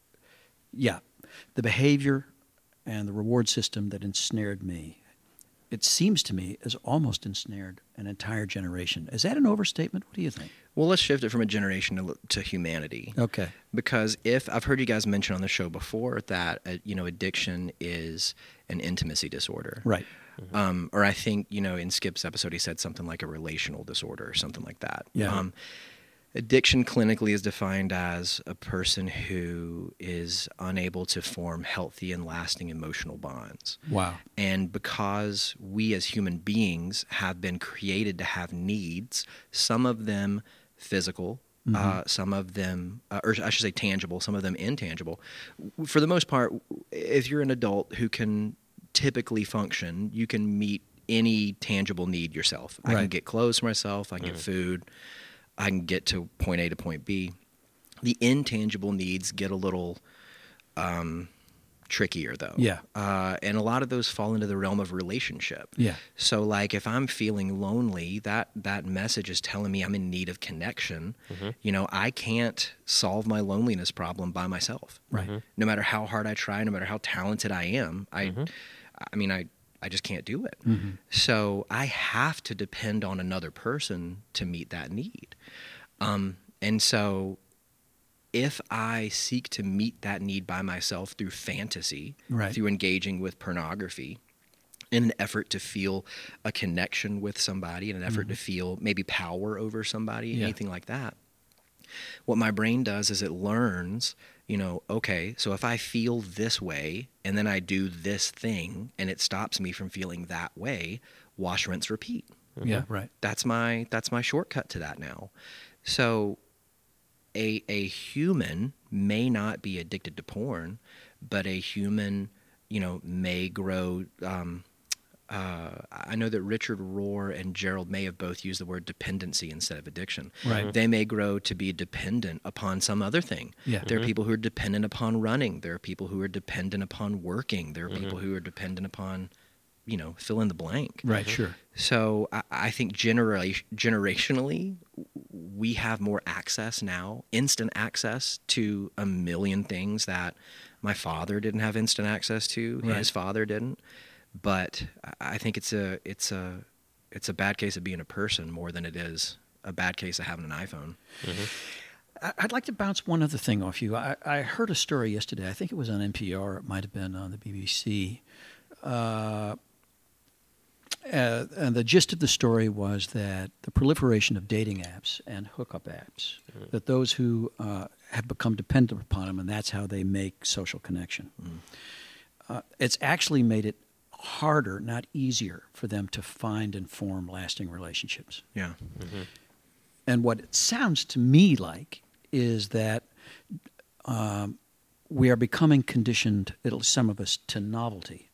yeah, the behavior and the reward system that ensnared me, it seems to me, has almost ensnared an entire generation. Is that an overstatement? What do you think? Well, let's shift it from a generation to, to humanity. Okay. Because if I've heard you guys mention on the show before that, uh, you know, addiction is an intimacy disorder. Right. Mm-hmm. Um, or I think, you know, in Skip's episode, he said something like a relational disorder or something like that. Yeah. Um, addiction clinically is defined as a person who is unable to form healthy and lasting emotional bonds. Wow. And because we as human beings have been created to have needs, some of them physical, mm-hmm. uh, some of them, uh, or I should say tangible, some of them intangible. For the most part, if you're an adult who can typically function, you can meet any tangible need yourself. I Right. can get clothes for myself, I can Mm-hmm. get food, I can get to point A to point B. The intangible needs get a little um, trickier, though. Yeah. Uh, and a lot of those fall into the realm of relationship. Yeah. So, like, if I'm feeling lonely, that that message is telling me I'm in need of connection. Mm-hmm. You know, I can't solve my loneliness problem by myself. Right. Mm-hmm. No matter how hard I try, no matter how talented I am, I, Mm-hmm. I mean, I. I just can't do it. Mm-hmm. So I have to depend on another person to meet that need. Um, and so if I seek to meet that need by myself through fantasy, Right. through engaging with pornography, in an effort to feel a connection with somebody, in an effort to feel maybe power over somebody, Yeah. anything like that, what my brain does is it learns, you know, okay, so if I feel this way and then I do this thing and it stops me from feeling that way, wash, rinse, repeat. Yeah. Right. That's my that's my shortcut to that now. So a a human may not be addicted to porn, but a human, you know, may grow um, Uh, I know that Richard Rohr and Gerald May have both used the word dependency instead of addiction. Right. They may grow to be dependent upon some other thing. Yeah. There are people who are dependent upon running. There are people who are dependent upon working. There are Mm-hmm. people who are dependent upon, you know, fill in the blank. Right. Sure. So I, I think genera- generationally, we have more access now, instant access to a million things that my father didn't have instant access to. Right. His father didn't. But I think it's a it's a it's a bad case of being a person more than it is a bad case of having an iPhone. I- I'd like to bounce one other thing off you. I, I heard a story yesterday. I think it was on N P R. It might have been on the B B C. Uh, uh, and the gist of the story was that the proliferation of dating apps and hookup apps, that those who uh, have become dependent upon them, and that's how they make social connection. Uh, it's actually made it harder, not easier, for them to find and form lasting relationships. Yeah. And what it sounds to me like is that um, we are becoming conditioned, at least some of us, to novelty.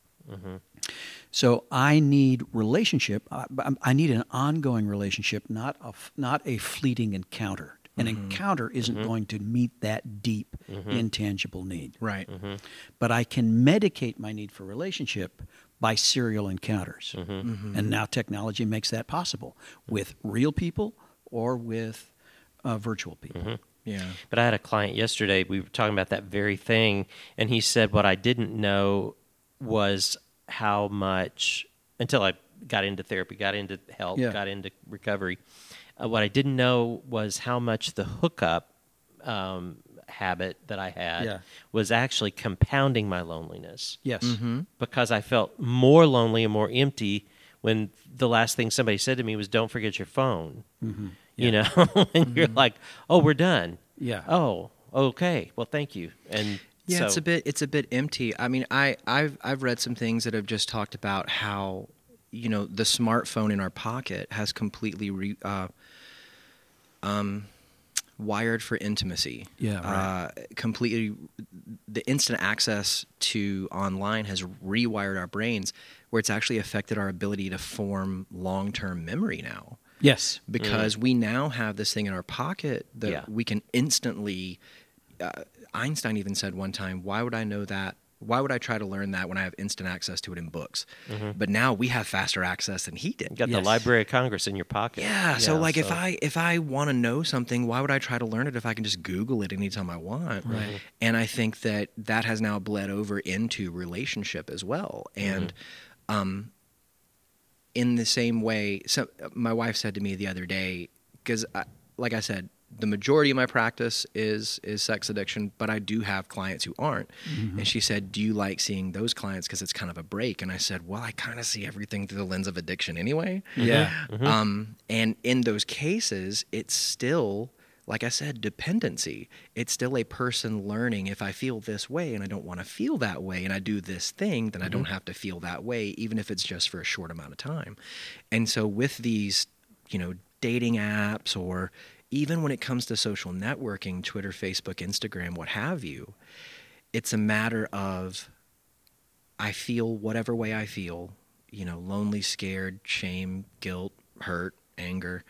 So I need relationship. I, I need an ongoing relationship, not a, f- not a fleeting encounter. An encounter isn't going to meet that deep, intangible need. Right. But I can medicate my need for relationship by serial encounters. And now technology makes that possible with real people or with uh, virtual people. Yeah. But I had a client yesterday, we were talking about that very thing, and he said what I didn't know was how much, until I got into therapy, got into help, Yeah. got into recovery, uh, what I didn't know was how much the hookup um, habit that I had Yeah. was actually compounding my loneliness. Yes. Because I felt more lonely and more empty when the last thing somebody said to me was, "Don't forget your phone." You know, and you're like, "Oh, we're done." Yeah. Oh, okay. Well, thank you. And Yeah, so, it's a bit it's a bit empty. I mean, I I've I've read some things that have just talked about how, you know, the smartphone in our pocket has completely re, uh, Um, wired for intimacy. Yeah, right. Uh, completely, the instant access to online has rewired our brains, where it's actually affected our ability to form long-term memory now. Yes. Because mm. we now have this thing in our pocket that yeah. we can instantly. Uh, Einstein even said one time, "Why would I know that? Why would I try to learn that when I have instant access to it in books?" Mm-hmm. But now we have faster access than he did. You got yes. the Library of Congress in your pocket. Yeah. yeah so like so. if I if I want to know something, why would I try to learn it if I can just Google it anytime I want? Right. And I think that that has now bled over into relationship as well. And mm-hmm. um, in the same way, so my wife said to me the other day, because like I said, the majority of my practice is is sex addiction, but I do have clients who aren't. Mm-hmm. And she said, "Do you like seeing those clients because it's kind of a break?" And I said, "Well, I kind of see everything through the lens of addiction anyway." Yeah. Mm-hmm. Um, and in those cases, it's still, like I said, dependency. It's still a person learning, if I feel this way and I don't want to feel that way and I do this thing, then mm-hmm. I don't have to feel that way, even if it's just for a short amount of time. And so with these, you know, dating apps, or even when it comes to social networking, Twitter, Facebook, Instagram, what have you, it's a matter of, I feel whatever way I feel, you know, lonely, scared, shame, guilt, hurt, anger.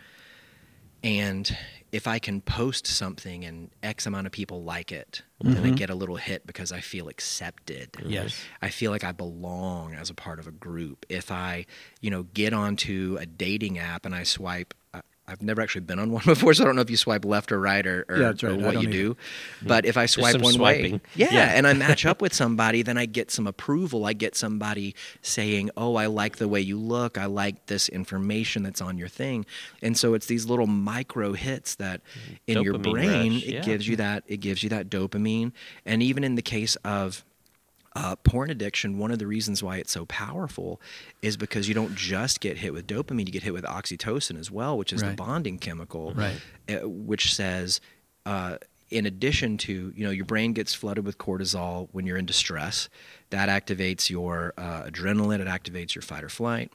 And if I can post something and X amount of people like it, mm-hmm. then I get a little hit because I feel accepted. Yes. I feel like I belong as a part of a group. If I, you know, get onto a dating app and I swipe, uh, I've never actually been on one before, so I don't know if you swipe left or right or, or, yeah, that's right. or what you either. do. But if I swipe one swiping. way, yeah, yeah, and I match up with somebody, then I get some approval. I get somebody saying, "Oh, I like the way you look. I like this information that's on your thing." And so it's these little micro hits that in Dopamine your brain, rush, it yeah. gives you that it gives you that dopamine. And even in the case of Uh, porn addiction, one of the reasons why it's so powerful is because you don't just get hit with dopamine, you get hit with oxytocin as well, which is right. the bonding chemical, right. uh, which says, uh, in addition to, you know, your brain gets flooded with cortisol when you're in distress. That activates your uh, adrenaline, it activates your fight or flight.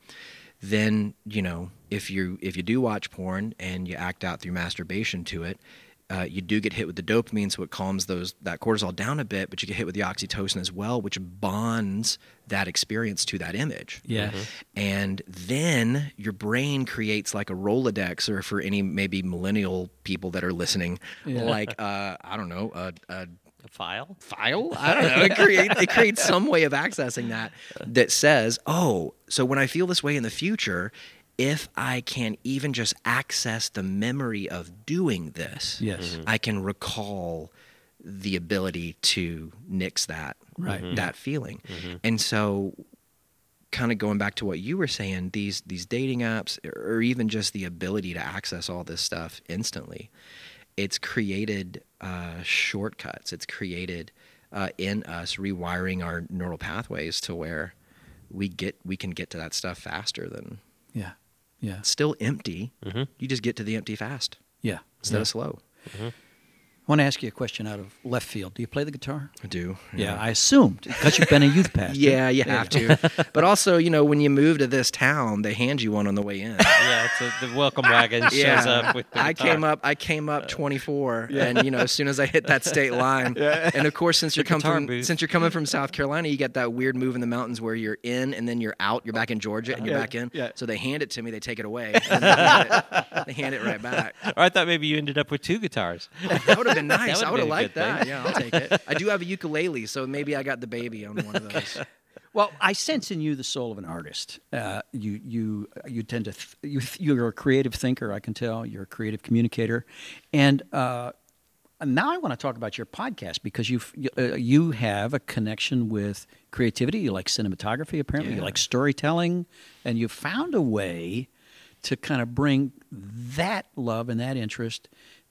Then, you know, if you if you do watch porn and you act out through masturbation to it, Uh, you do get hit with the dopamine, so it calms those that cortisol down a bit, but you get hit with the oxytocin as well, which bonds that experience to that image. Yeah. Mm-hmm. And then your brain creates like a Rolodex, or for any maybe millennial people that are listening, Yeah. like, uh, I don't know, a, a A file? file? I don't know. It creates, it creates some way of accessing that that says, oh, so when I feel this way in the future, if I can even just access the memory of doing this, Yes. Mm-hmm. I can recall the ability to nix that, right. mm-hmm. that feeling. Mm-hmm. And so kind of going back to what you were saying, these these dating apps, or even just the ability to access all this stuff instantly, it's created uh, shortcuts. It's created uh, in us rewiring our neural pathways to where we get we can get to that stuff faster than... Yeah. Yeah. It's still empty. Mm-hmm. You just get to the empty fast Yeah. instead yeah. of slow. Mm-hmm. I want to ask you a question out of left field. Do you play the guitar? I do. Yeah, I assumed, because you've been a youth pastor. Yeah, you have to. But also, you know, when you move to this town, they hand you one on the way in. Yeah, it's a, the welcome wagon shows Yeah. up with the I guitar. came up. I came up twenty-four, and you know, as soon as I hit that state line, and of course, since The you're coming guitar from booth. since you're coming from South Carolina, you get that weird move in the mountains where you're in, and then you're out. You're back in Georgia, and you're Yeah, back in. yeah. So they hand it to me. They take it away. And they, hand it, they hand it right back. Or I thought maybe you ended up with two guitars. That would have been nice. That I would've would have been a liked good that. thing. Yeah, I'll take it. I do have a ukulele, so maybe I got the baby on one of those. Well, I sense in you the soul of an artist. Uh, you you you tend to th- you you're a creative thinker. I can tell you're a creative communicator, and uh, now I want to talk about your podcast, because you uh, you have a connection with creativity. You like cinematography, apparently. Yeah. You like storytelling, and you found a way to kind of bring that love and that interest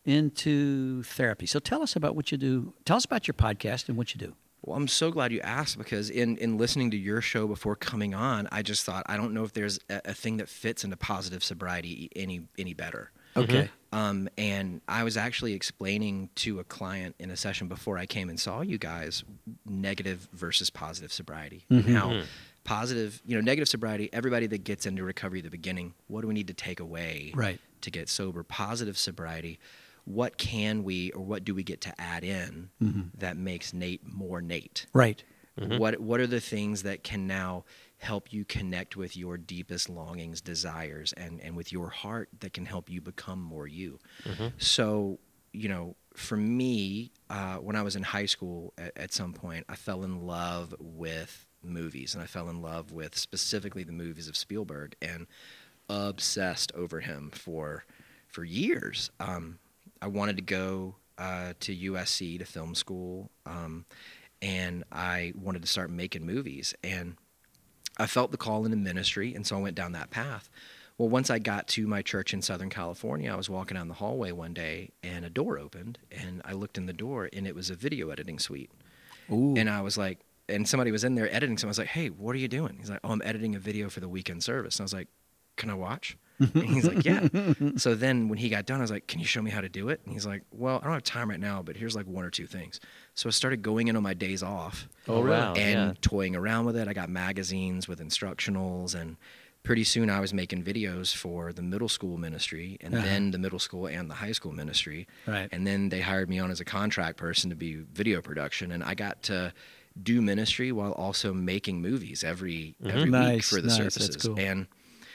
into therapy. So tell us about what you do. Tell us about your podcast and what you do. Well, I'm so glad you asked, because in, in listening to your show before coming on, I just thought, I don't know if there's a, a thing that fits into positive sobriety any any better. Okay. Um, and I was actually explaining to a client in a session before I came and saw you guys, negative versus positive sobriety. Mm-hmm. And how positive, you know, negative sobriety, everybody that gets into recovery at the beginning, what do we need to take away Right. to get sober, positive sobriety, what can we or what do we get to add in Mm-hmm. that makes Nate more Nate? Right. What what are the things that can now help you connect with your deepest longings, desires, and, and with your heart that can help you become more you? So, you know, for me, uh, when I was in high school at, at some point, I fell in love with movies, and I fell in love with specifically the movies of Spielberg, and obsessed over him for for years. Um, I wanted to go uh, to U S C to film school, um, and I wanted to start making movies. And I felt the call into ministry, and so I went down that path. Well, once I got to my church in Southern California, I was walking down the hallway one day, and a door opened, and I looked in the door, and it was a video editing suite. Ooh. And I was like, and somebody was in there editing, so I was like, hey, what are you doing? He's like, oh, I'm editing a video for the weekend service. And I was like, can I watch? And he's like, yeah. So then when he got done, I was like, can you show me how to do it? And he's like, well, I don't have time right now, but here's like one or two things. So I started going in on my days off Oh, wow. and Yeah. toying around with it. I got magazines with instructionals, and pretty soon I was making videos for the middle school ministry, and Uh-huh. then the middle school and the high school ministry. Right. And then they hired me on as a contract person to be video production, and I got to do ministry while also making movies every every week Nice, for the nice. That's services. cool. And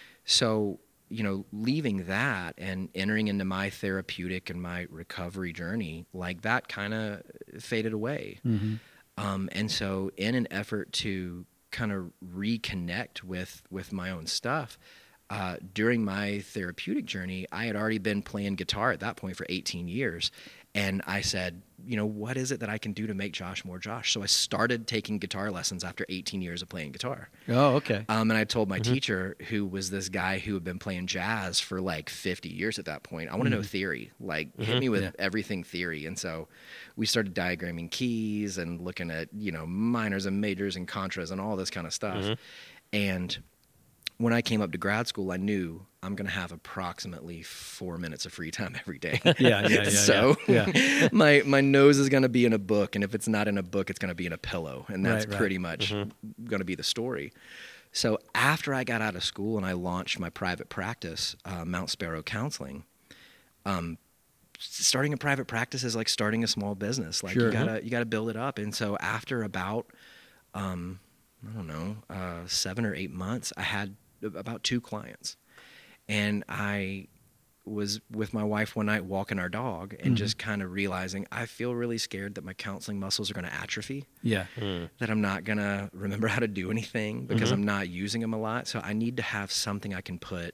so, you know, leaving that and entering into my therapeutic and my recovery journey, like that kind of faded away. Mm-hmm. Um, and so in an effort to kind of reconnect with, with my own stuff, uh, during my therapeutic journey, I had already been playing guitar at that point for eighteen years. And I said, you know, what is it that I can do to make Josh more Josh? So I started taking guitar lessons after eighteen years of playing guitar. Oh, okay. Um, and I told my teacher, who was this guy who had been playing jazz for like fifty years at that point, I want to know theory, like hit me with Yeah. everything theory. And so we started diagramming keys and looking at, you know, minors and majors and contras and all this kind of stuff. And when I came up to grad school, I knew I'm going to have approximately four minutes of free time every day. Yeah, yeah, yeah. so yeah. yeah. my my nose is going to be in a book, and if it's not in a book, it's going to be in a pillow, and that's Right, right. pretty much going to be the story. So after I got out of school and I launched my private practice, uh, Mount Sparrow Counseling, um, starting a private practice is like starting a small business. Like Sure. you gotta you gotta build it up. And so after about um, I don't know uh, seven or eight months, I had about two clients, and I was with my wife one night walking our dog and Mhm. just kind of realizing I feel really scared that my counseling muscles are going to atrophy, Yeah. that I'm not going to remember how to do anything because Mhm. I'm not using them a lot. So I need to have something I can put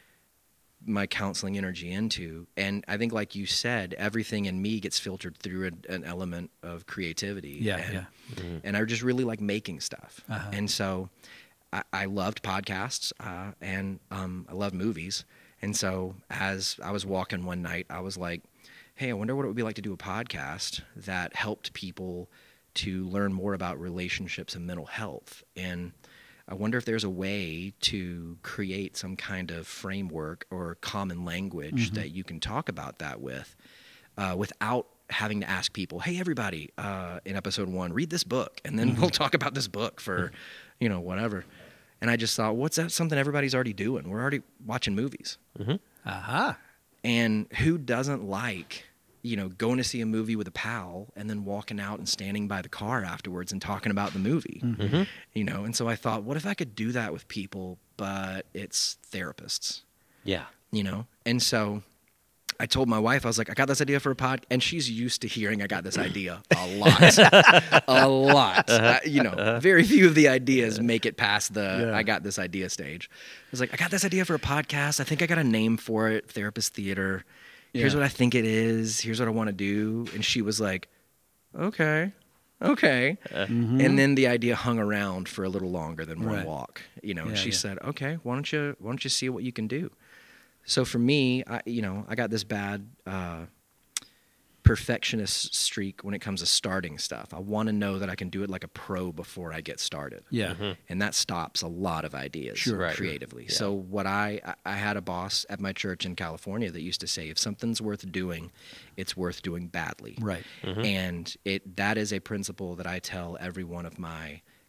my counseling energy into. And I think, like you said, everything in me gets filtered through an, an element of creativity. Yeah, and, yeah. and I just really like making stuff. Uh-huh. And so I, I loved podcasts uh, and um, I love movies. And so as I was walking one night, I was like, hey, I wonder what it would be like to do a podcast that helped people to learn more about relationships and mental health. And I wonder if there's a way to create some kind of framework or common language Mm-hmm. that you can talk about that with uh, without having to ask people, hey, everybody, uh, in episode one, read this book, and then Mm-hmm. we'll talk about this book for, you know, whatever. And I just thought, what's that? Something everybody's already doing. We're already watching movies. Aha. And who doesn't like, you know, going to see a movie with a pal and then walking out and standing by the car afterwards and talking about the movie, Mm-hmm. you know? And so I thought, what if I could do that with people, but it's therapists, Yeah. you know? And so I told my wife, I was like, I got this idea for a pod, and she's used to hearing I got this idea a lot, a lot. Uh, you know, very few of the ideas make it past the Yeah. I got this idea stage. I was like, I got this idea for a podcast. I think I got a name for it, Therapist Theater. Here's Yeah. what I think it is. Here's what I want to do. And she was like, okay, okay. Mhm. And then the idea hung around for a little longer than one Right. walk. You know, and Yeah, she yeah. said, okay, why don't you why don't you see what you can do? So for me, I, you know, I got this bad uh, perfectionist streak when it comes to starting stuff. I want to know that I can do it like a pro before I get started. Yeah. And that stops a lot of ideas Sure. Right. creatively. Yeah. So what I, I I had a boss at my church in California that used to say, if something's worth doing, it's worth doing badly. Right. And it that is a principle that I tell every one of my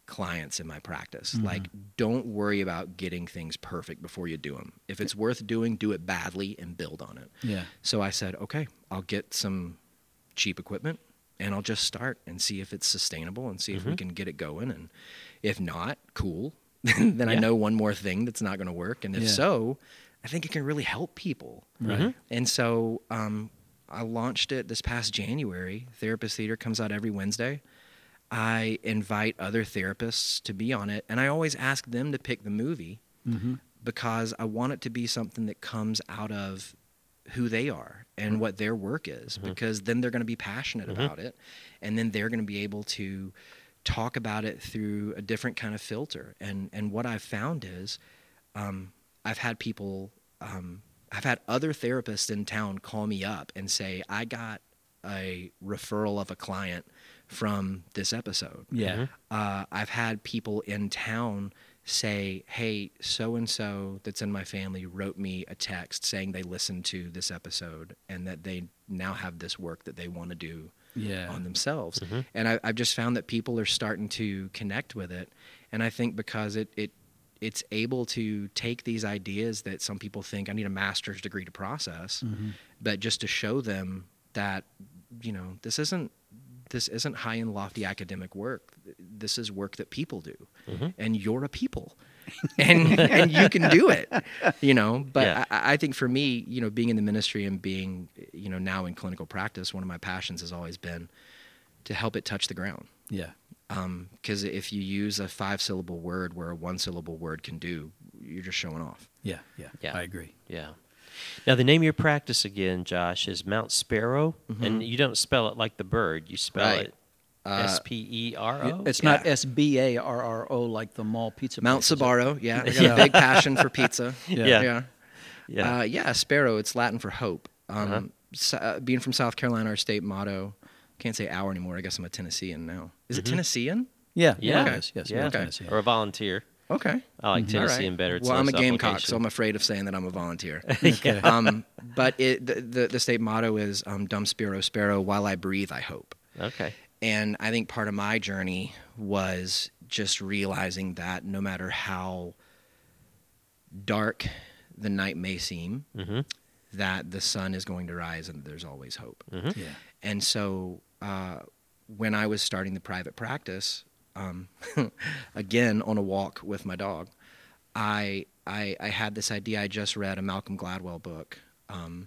clients in my practice. Mm-hmm. Like, don't worry about getting things perfect before you do them. If it's worth doing, do it badly and build on it. Yeah. So I said, okay, I'll get some cheap equipment and I'll just start and see if it's sustainable and see mm-hmm. if we can get it going. And if not, cool. then yeah. I know one more thing that's not going to work. And if yeah. so, I think it can really help people. Right. And so um, I launched it this past January. Therapist Theater comes out every Wednesday. I invite other therapists to be on it, and I always ask them to pick the movie mm-hmm. because I want it to be something that comes out of who they are and mm-hmm. what their work is, mm-hmm. because then they're going to be passionate mm-hmm. about it, and then they're going to be able to talk about it through a different kind of filter. And and what I've found is um, I've had people, um, I've had other therapists in town call me up and say, I got a referral of a client from this episode. Yeah. Mm-hmm. Uh, I've had people in town say, hey, so-and-so that's in my family wrote me a text saying they listened to this episode and that they now have this work that they want to do yeah. on themselves. Mm-hmm. And I, I've just found that people are starting to connect with it. And I think because it, it it's able to take these ideas that some people think I need a master's degree to process, mm-hmm. but just to show them that, you know, this isn't This isn't high and lofty academic work. This is work that people do, mm-hmm. and you're a people, and and you can do it, you know. But yeah. I, I think for me, you know, being in the ministry and being, you know, now in clinical practice, one of my passions has always been to help it touch the ground. Yeah. Because um, if you use a five-syllable word where a one-syllable word can do, you're just showing off. Yeah, yeah, yeah. I agree. Yeah. Now, the name of your practice again, Josh, is Mount Sparrow, mm-hmm. and you don't spell it like the bird. You spell right. it S P E R O? It's yeah. not S B A R R O like the mall pizza Mount place, Sbarro, yeah. I got yeah. a big passion for pizza. Yeah. Yeah. Yeah. Yeah, uh, yeah Sparrow, it's Latin for hope. Um, uh-huh. so, uh, being from South Carolina, our state motto, can't say our anymore. I guess I'm a Tennessean now. Is mm-hmm. it Tennessean? Yeah. Yeah. Okay. Yes, yes. Yeah. Okay. Tennessean. Or a volunteer. Okay. I like Mm-hmm. Tennessean right. better. It's well, I'm a less Gamecock, application. so I'm afraid of saying that I'm a volunteer. Okay. um, but it, the, the, the state motto is um, Dum Spiro Sparrow, while I breathe, I hope. Okay. And I think part of my journey was just realizing that no matter how dark the night may seem, mm-hmm. that the sun is going to rise and there's always hope. Mm-hmm. Yeah. And so uh, when I was starting the private practice, um, again, on a walk with my dog, I, I, I had this idea. I just read a Malcolm Gladwell book. Um,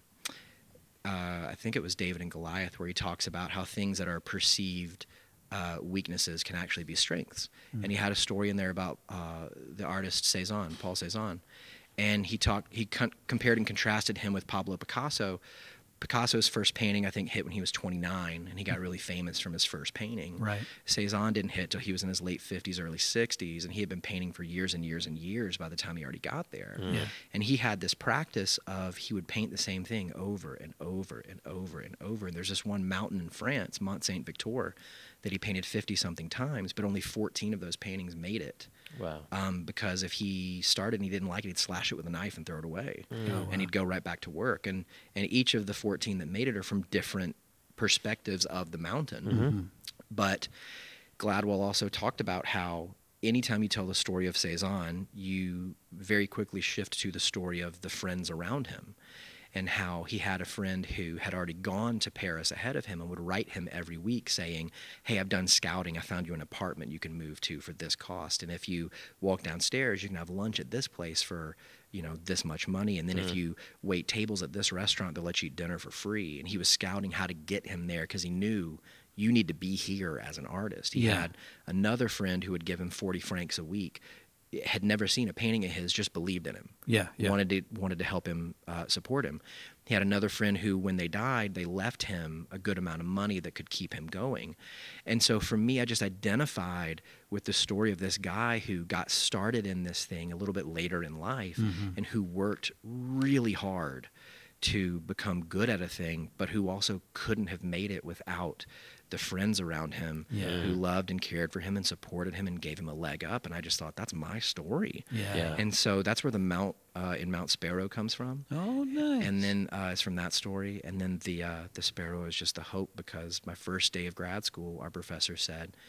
uh, I think it was David and Goliath, where he talks about how things that are perceived uh, weaknesses can actually be strengths. Mm-hmm. And he had a story in there about uh, the artist Cezanne, Paul Cezanne. And he talked. He con- compared and contrasted him with Pablo Picasso. Picasso's first painting, I think, hit when he was twenty-nine, and he got really famous from his first painting. Right. Cezanne didn't hit till he was in his late fifties, early sixties, and he had been painting for years and years and years by the time he already got there. Mm. Yeah. And he had this practice of he would paint the same thing over and over and over and over. And there's this one mountain in France, Mont Saint Victor, that he painted fifty-something times, but only fourteen of those paintings made it. Wow. Um, because if he started and he didn't like it, he'd slash it with a knife and throw it away. Mm. Oh, wow. And he'd go right back to work. And and each of the fourteen that made it are from different perspectives of the mountain. Mm-hmm. But Gladwell also talked about how anytime you tell the story of Cezanne, you very quickly shift to the story of the friends around him, and how he had a friend who had already gone to Paris ahead of him and would write him every week saying, hey, I've done scouting. I found you an apartment you can move to for this cost. And if you walk downstairs, you can have lunch at this place for, you know, this much money. And then mm. if you wait tables at this restaurant, they'll let you eat dinner for free. And he was scouting how to get him there because he knew you need to be here as an artist. He Yeah. had another friend who would give him forty francs a week, had never seen a painting of his, just believed in him. Yeah, yeah. Wanted to wanted to help him uh, support him. He had another friend who, when they died, they left him a good amount of money that could keep him going. And so for me, I just identified with the story of this guy who got started in this thing a little bit later in life mm-hmm. and who worked really hard to become good at a thing, but who also couldn't have made it without the friends around him yeah. who loved and cared for him and supported him and gave him a leg up. And I just thought, that's my story. Yeah. Yeah. And so that's where the Mount uh, in Mount Sparrow comes from. Oh, nice. And then uh, it's from that story. And then the uh, the sparrow is just a hope, because my first day of grad school, our professor said,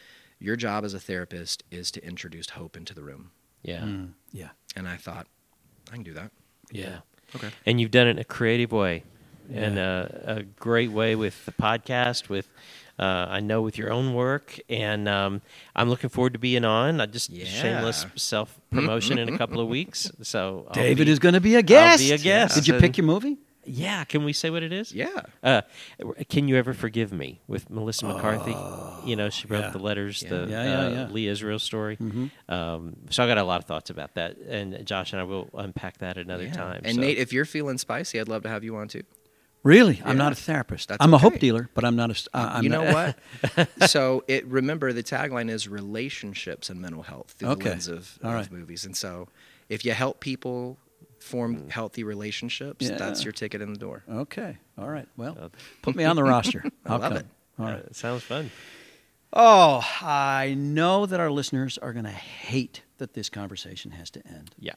your job as a therapist is to introduce hope into the room. Yeah. Mm, yeah. And I thought, I can do that. Yeah. Okay. And you've done it in a creative way, Yeah. and a, a great way with the podcast, with uh, I know with your own work, and um, I'm looking forward to being on. I just Yeah. shameless self promotion in a couple of weeks. So I'll David be- is going to be a guest. I'll be a guest. Did you and- pick your movie? Yeah. Can we say what it is? Yeah. Uh, Can You Ever Forgive Me with Melissa McCarthy? you know, she wrote yeah. the letters, Yeah. the Yeah, yeah, uh, yeah. Lee Israel story. Um, so I got a lot of thoughts about that, and Josh and I will unpack that another Yeah. time. And so. Nate, if you're feeling spicy, I'd love to have you on too. Really? I'm Yeah. not a therapist. That's I'm a okay. hope dealer, but I'm not a. s- Uh, I'm you not- know what? So it remember the tagline is relationships and mental health through Okay. the lens of, All of right. movies. And so if you help people form healthy relationships, Yeah. that's your ticket in the door. Okay. All right. Well, Uh, put me on the roster. I'll love come. it. All Uh, right. it sounds fun. Oh, I know that our listeners are going to hate that this conversation has to end. Yeah.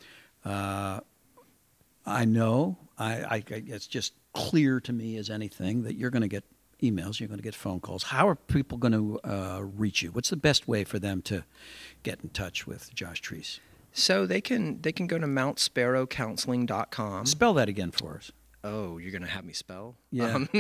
I know. I, I, I it's just clear to me as anything that you're going to get emails, you're going to get phone calls. How are people going to uh, reach you? What's the best way for them to get in touch with Josh Treese? So they can they can go to mount sparrow counseling dot com. Spell that again for us. Oh, you're going to have me spell? Yeah. Um,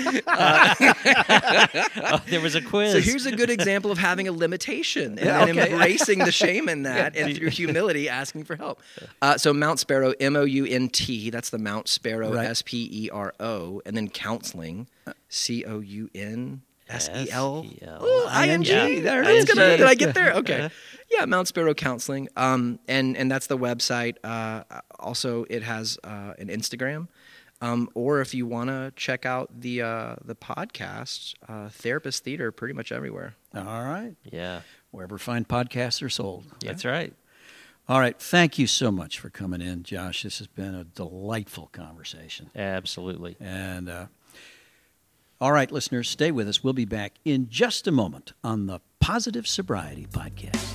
Oh, there was a quiz. so here's a good example of having a limitation and Yeah, then okay. embracing the shame in that and through humility asking for help. Uh, so Mount Sparrow, M O U N T, that's the Mount Sparrow, Right. S P E R O, and then counseling, C O U N S E L. S E L. Ooh, I N G. Yeah. There it I N is. G. Gonna- Did I get there? Okay. Yeah, Mount Sparrow Counseling. Um, and, and that's the website. Uh, also, it has uh, an Instagram. Um, or if you want to check out the uh, the podcast, uh, Therapist Theater, pretty much everywhere. All right. Yeah. Wherever fine podcasts are sold. That's right. All right. Thank you so much for coming in, Josh. This has been a delightful conversation. Absolutely. And uh, all right, listeners, stay with us. We'll be back in just a moment on the Positive Sobriety Podcast.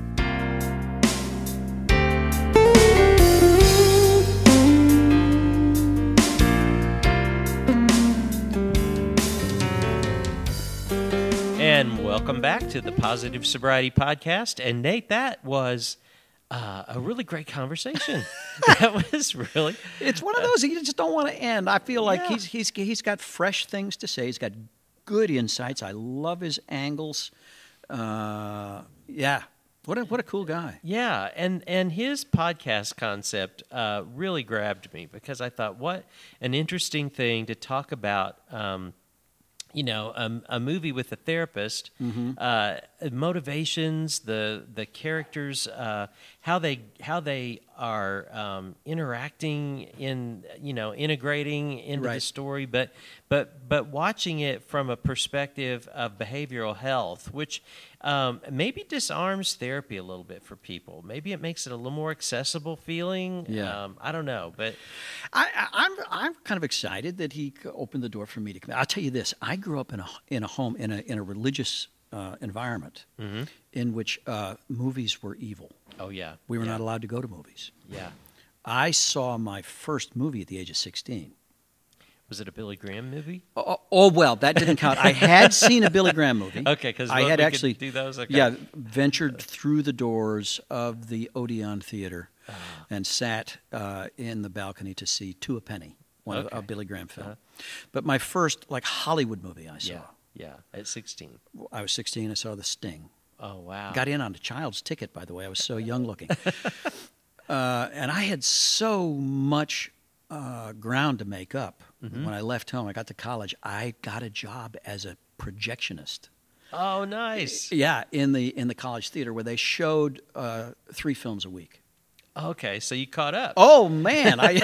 And welcome back to the Positive Sobriety Podcast. And Nate, that was uh, a really great conversation. That was really. It's one of those that you just don't want to end. I feel like Yeah. he's he's he's got fresh things to say. He's got good insights. I love his angles. Uh, yeah, what a what a cool guy. Yeah, and and his podcast concept uh, really grabbed me because I thought, what an interesting thing to talk about. Um, you know, um, a movie with a therapist, uh, motivations, the the characters, uh, how they how they are um, interacting in, you know, integrating into the Right. story, but but but watching it from a perspective of behavioral health, which um, maybe disarms therapy a little bit for people. Maybe it makes it a little more accessible feeling. Yeah. Um, I don't know, but I, I, I'm I'm kind of excited that he opened the door for me to come. I'll tell you this: I grew up in a in a home in a in a religious uh, environment in which uh, movies were evil. oh yeah, We were yeah. not allowed to go to movies. Yeah. I saw my first movie at the age of sixteen. Was it a Billy Graham movie? Oh, oh well, that didn't count. I had seen a Billy Graham movie. Okay, 'cause I what, had we could actually do those? Okay. Yeah, ventured through the doors of the Odeon Theater Ah. and sat uh, in the balcony to see To a Penny, one of Okay. a Billy Graham film. Uh-huh. But my first like Hollywood movie I saw. Yeah. Yeah. At sixteen. I was sixteen. I saw The Sting. Oh wow. Got in on a child's ticket, by the way. I was so young looking. uh, and I had so much uh, ground to make up. Mm-hmm. When I left home, I got to college. I got a job as a projectionist. Oh nice. Yeah, in the in the college theater where they showed uh, three films a week. Okay, so you caught up. Oh man! I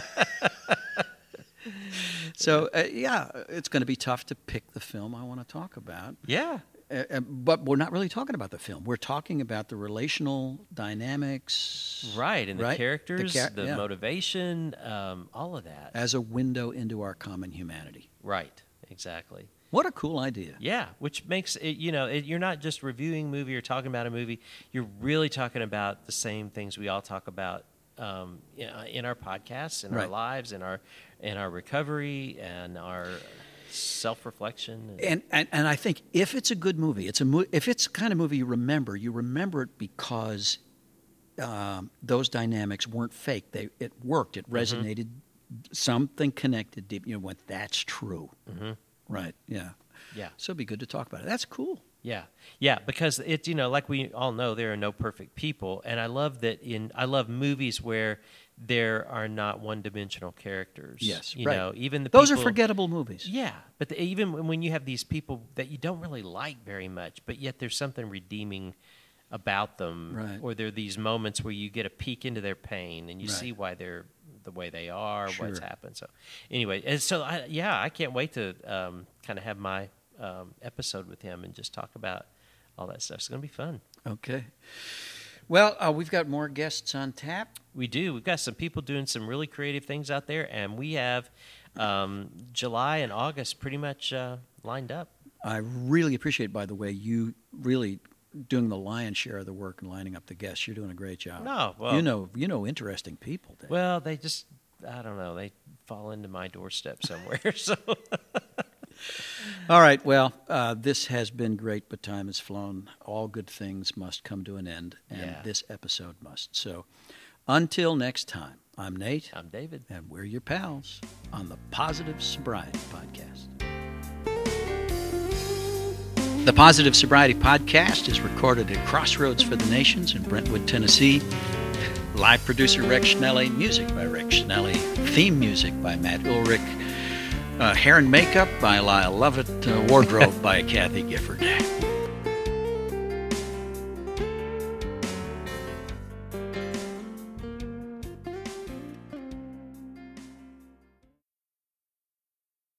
so uh, yeah, it's going to be tough to pick the film I want to talk about. Yeah. Uh, uh, but we're not really talking about the film. We're talking about the relational dynamics, Right, and the right? characters, char- the yeah. motivation, um, all of that. as a window into our common humanity. Right. Exactly. What a cool idea! Yeah, which makes it, you know, it, you're not just reviewing a movie or talking about a movie. You're really talking about the same things we all talk about um, in, in our podcasts, in our Right. lives, in our in our recovery, and our self-reflection. And, And, and and I think if it's a good movie, it's a mo- if it's the kind of movie you remember, you remember it because um, those dynamics weren't fake. They it worked. It resonated. Something connected deep. You know, went. That's true. Mhm. Right. Yeah. yeah. So it'd be good to talk about it. That's cool. Yeah, yeah, because it's, you know, like we all know, there are no perfect people, and I love that in I love movies where there are not one-dimensional characters. Yes, you right. know, even the Those people, are forgettable movies. Yeah, but the, even when you have these people that you don't really like very much, but yet there's something redeeming about them, Right. or there are these moments where you get a peek into their pain and you Right. see why they're the way they are, Sure. what's happened. So, anyway, and so I, yeah, I can't wait to um, kind of have my um, episode with him and just talk about all that stuff. It's going to be fun. Okay. Well, uh, we've got more guests on tap. We do. We've got some people doing some really creative things out there, and we have um, July and August pretty much uh, lined up. I really appreciate, by the way, you really doing the lion's share of the work and lining up the guests. You're doing a great job. No, well, you know, you know, interesting people. Dave. Well, they just, I don't know, they fall into my doorstep somewhere. So, All right. Well, uh, this has been great, but time has flown. All good things must come to an end, and Yeah. this episode must. So, until next time, I'm Nate, I'm David. and we're your pals on the Positive Sobriety Podcast. The Positive Sobriety Podcast is recorded at Crossroads for the Nations in Brentwood, Tennessee. Live producer Rex Schnelly, music by Rex Schnelly, theme music by Matt Ulrich, uh, hair and makeup by Lyle Lovett, uh, wardrobe by Kathy Gifford.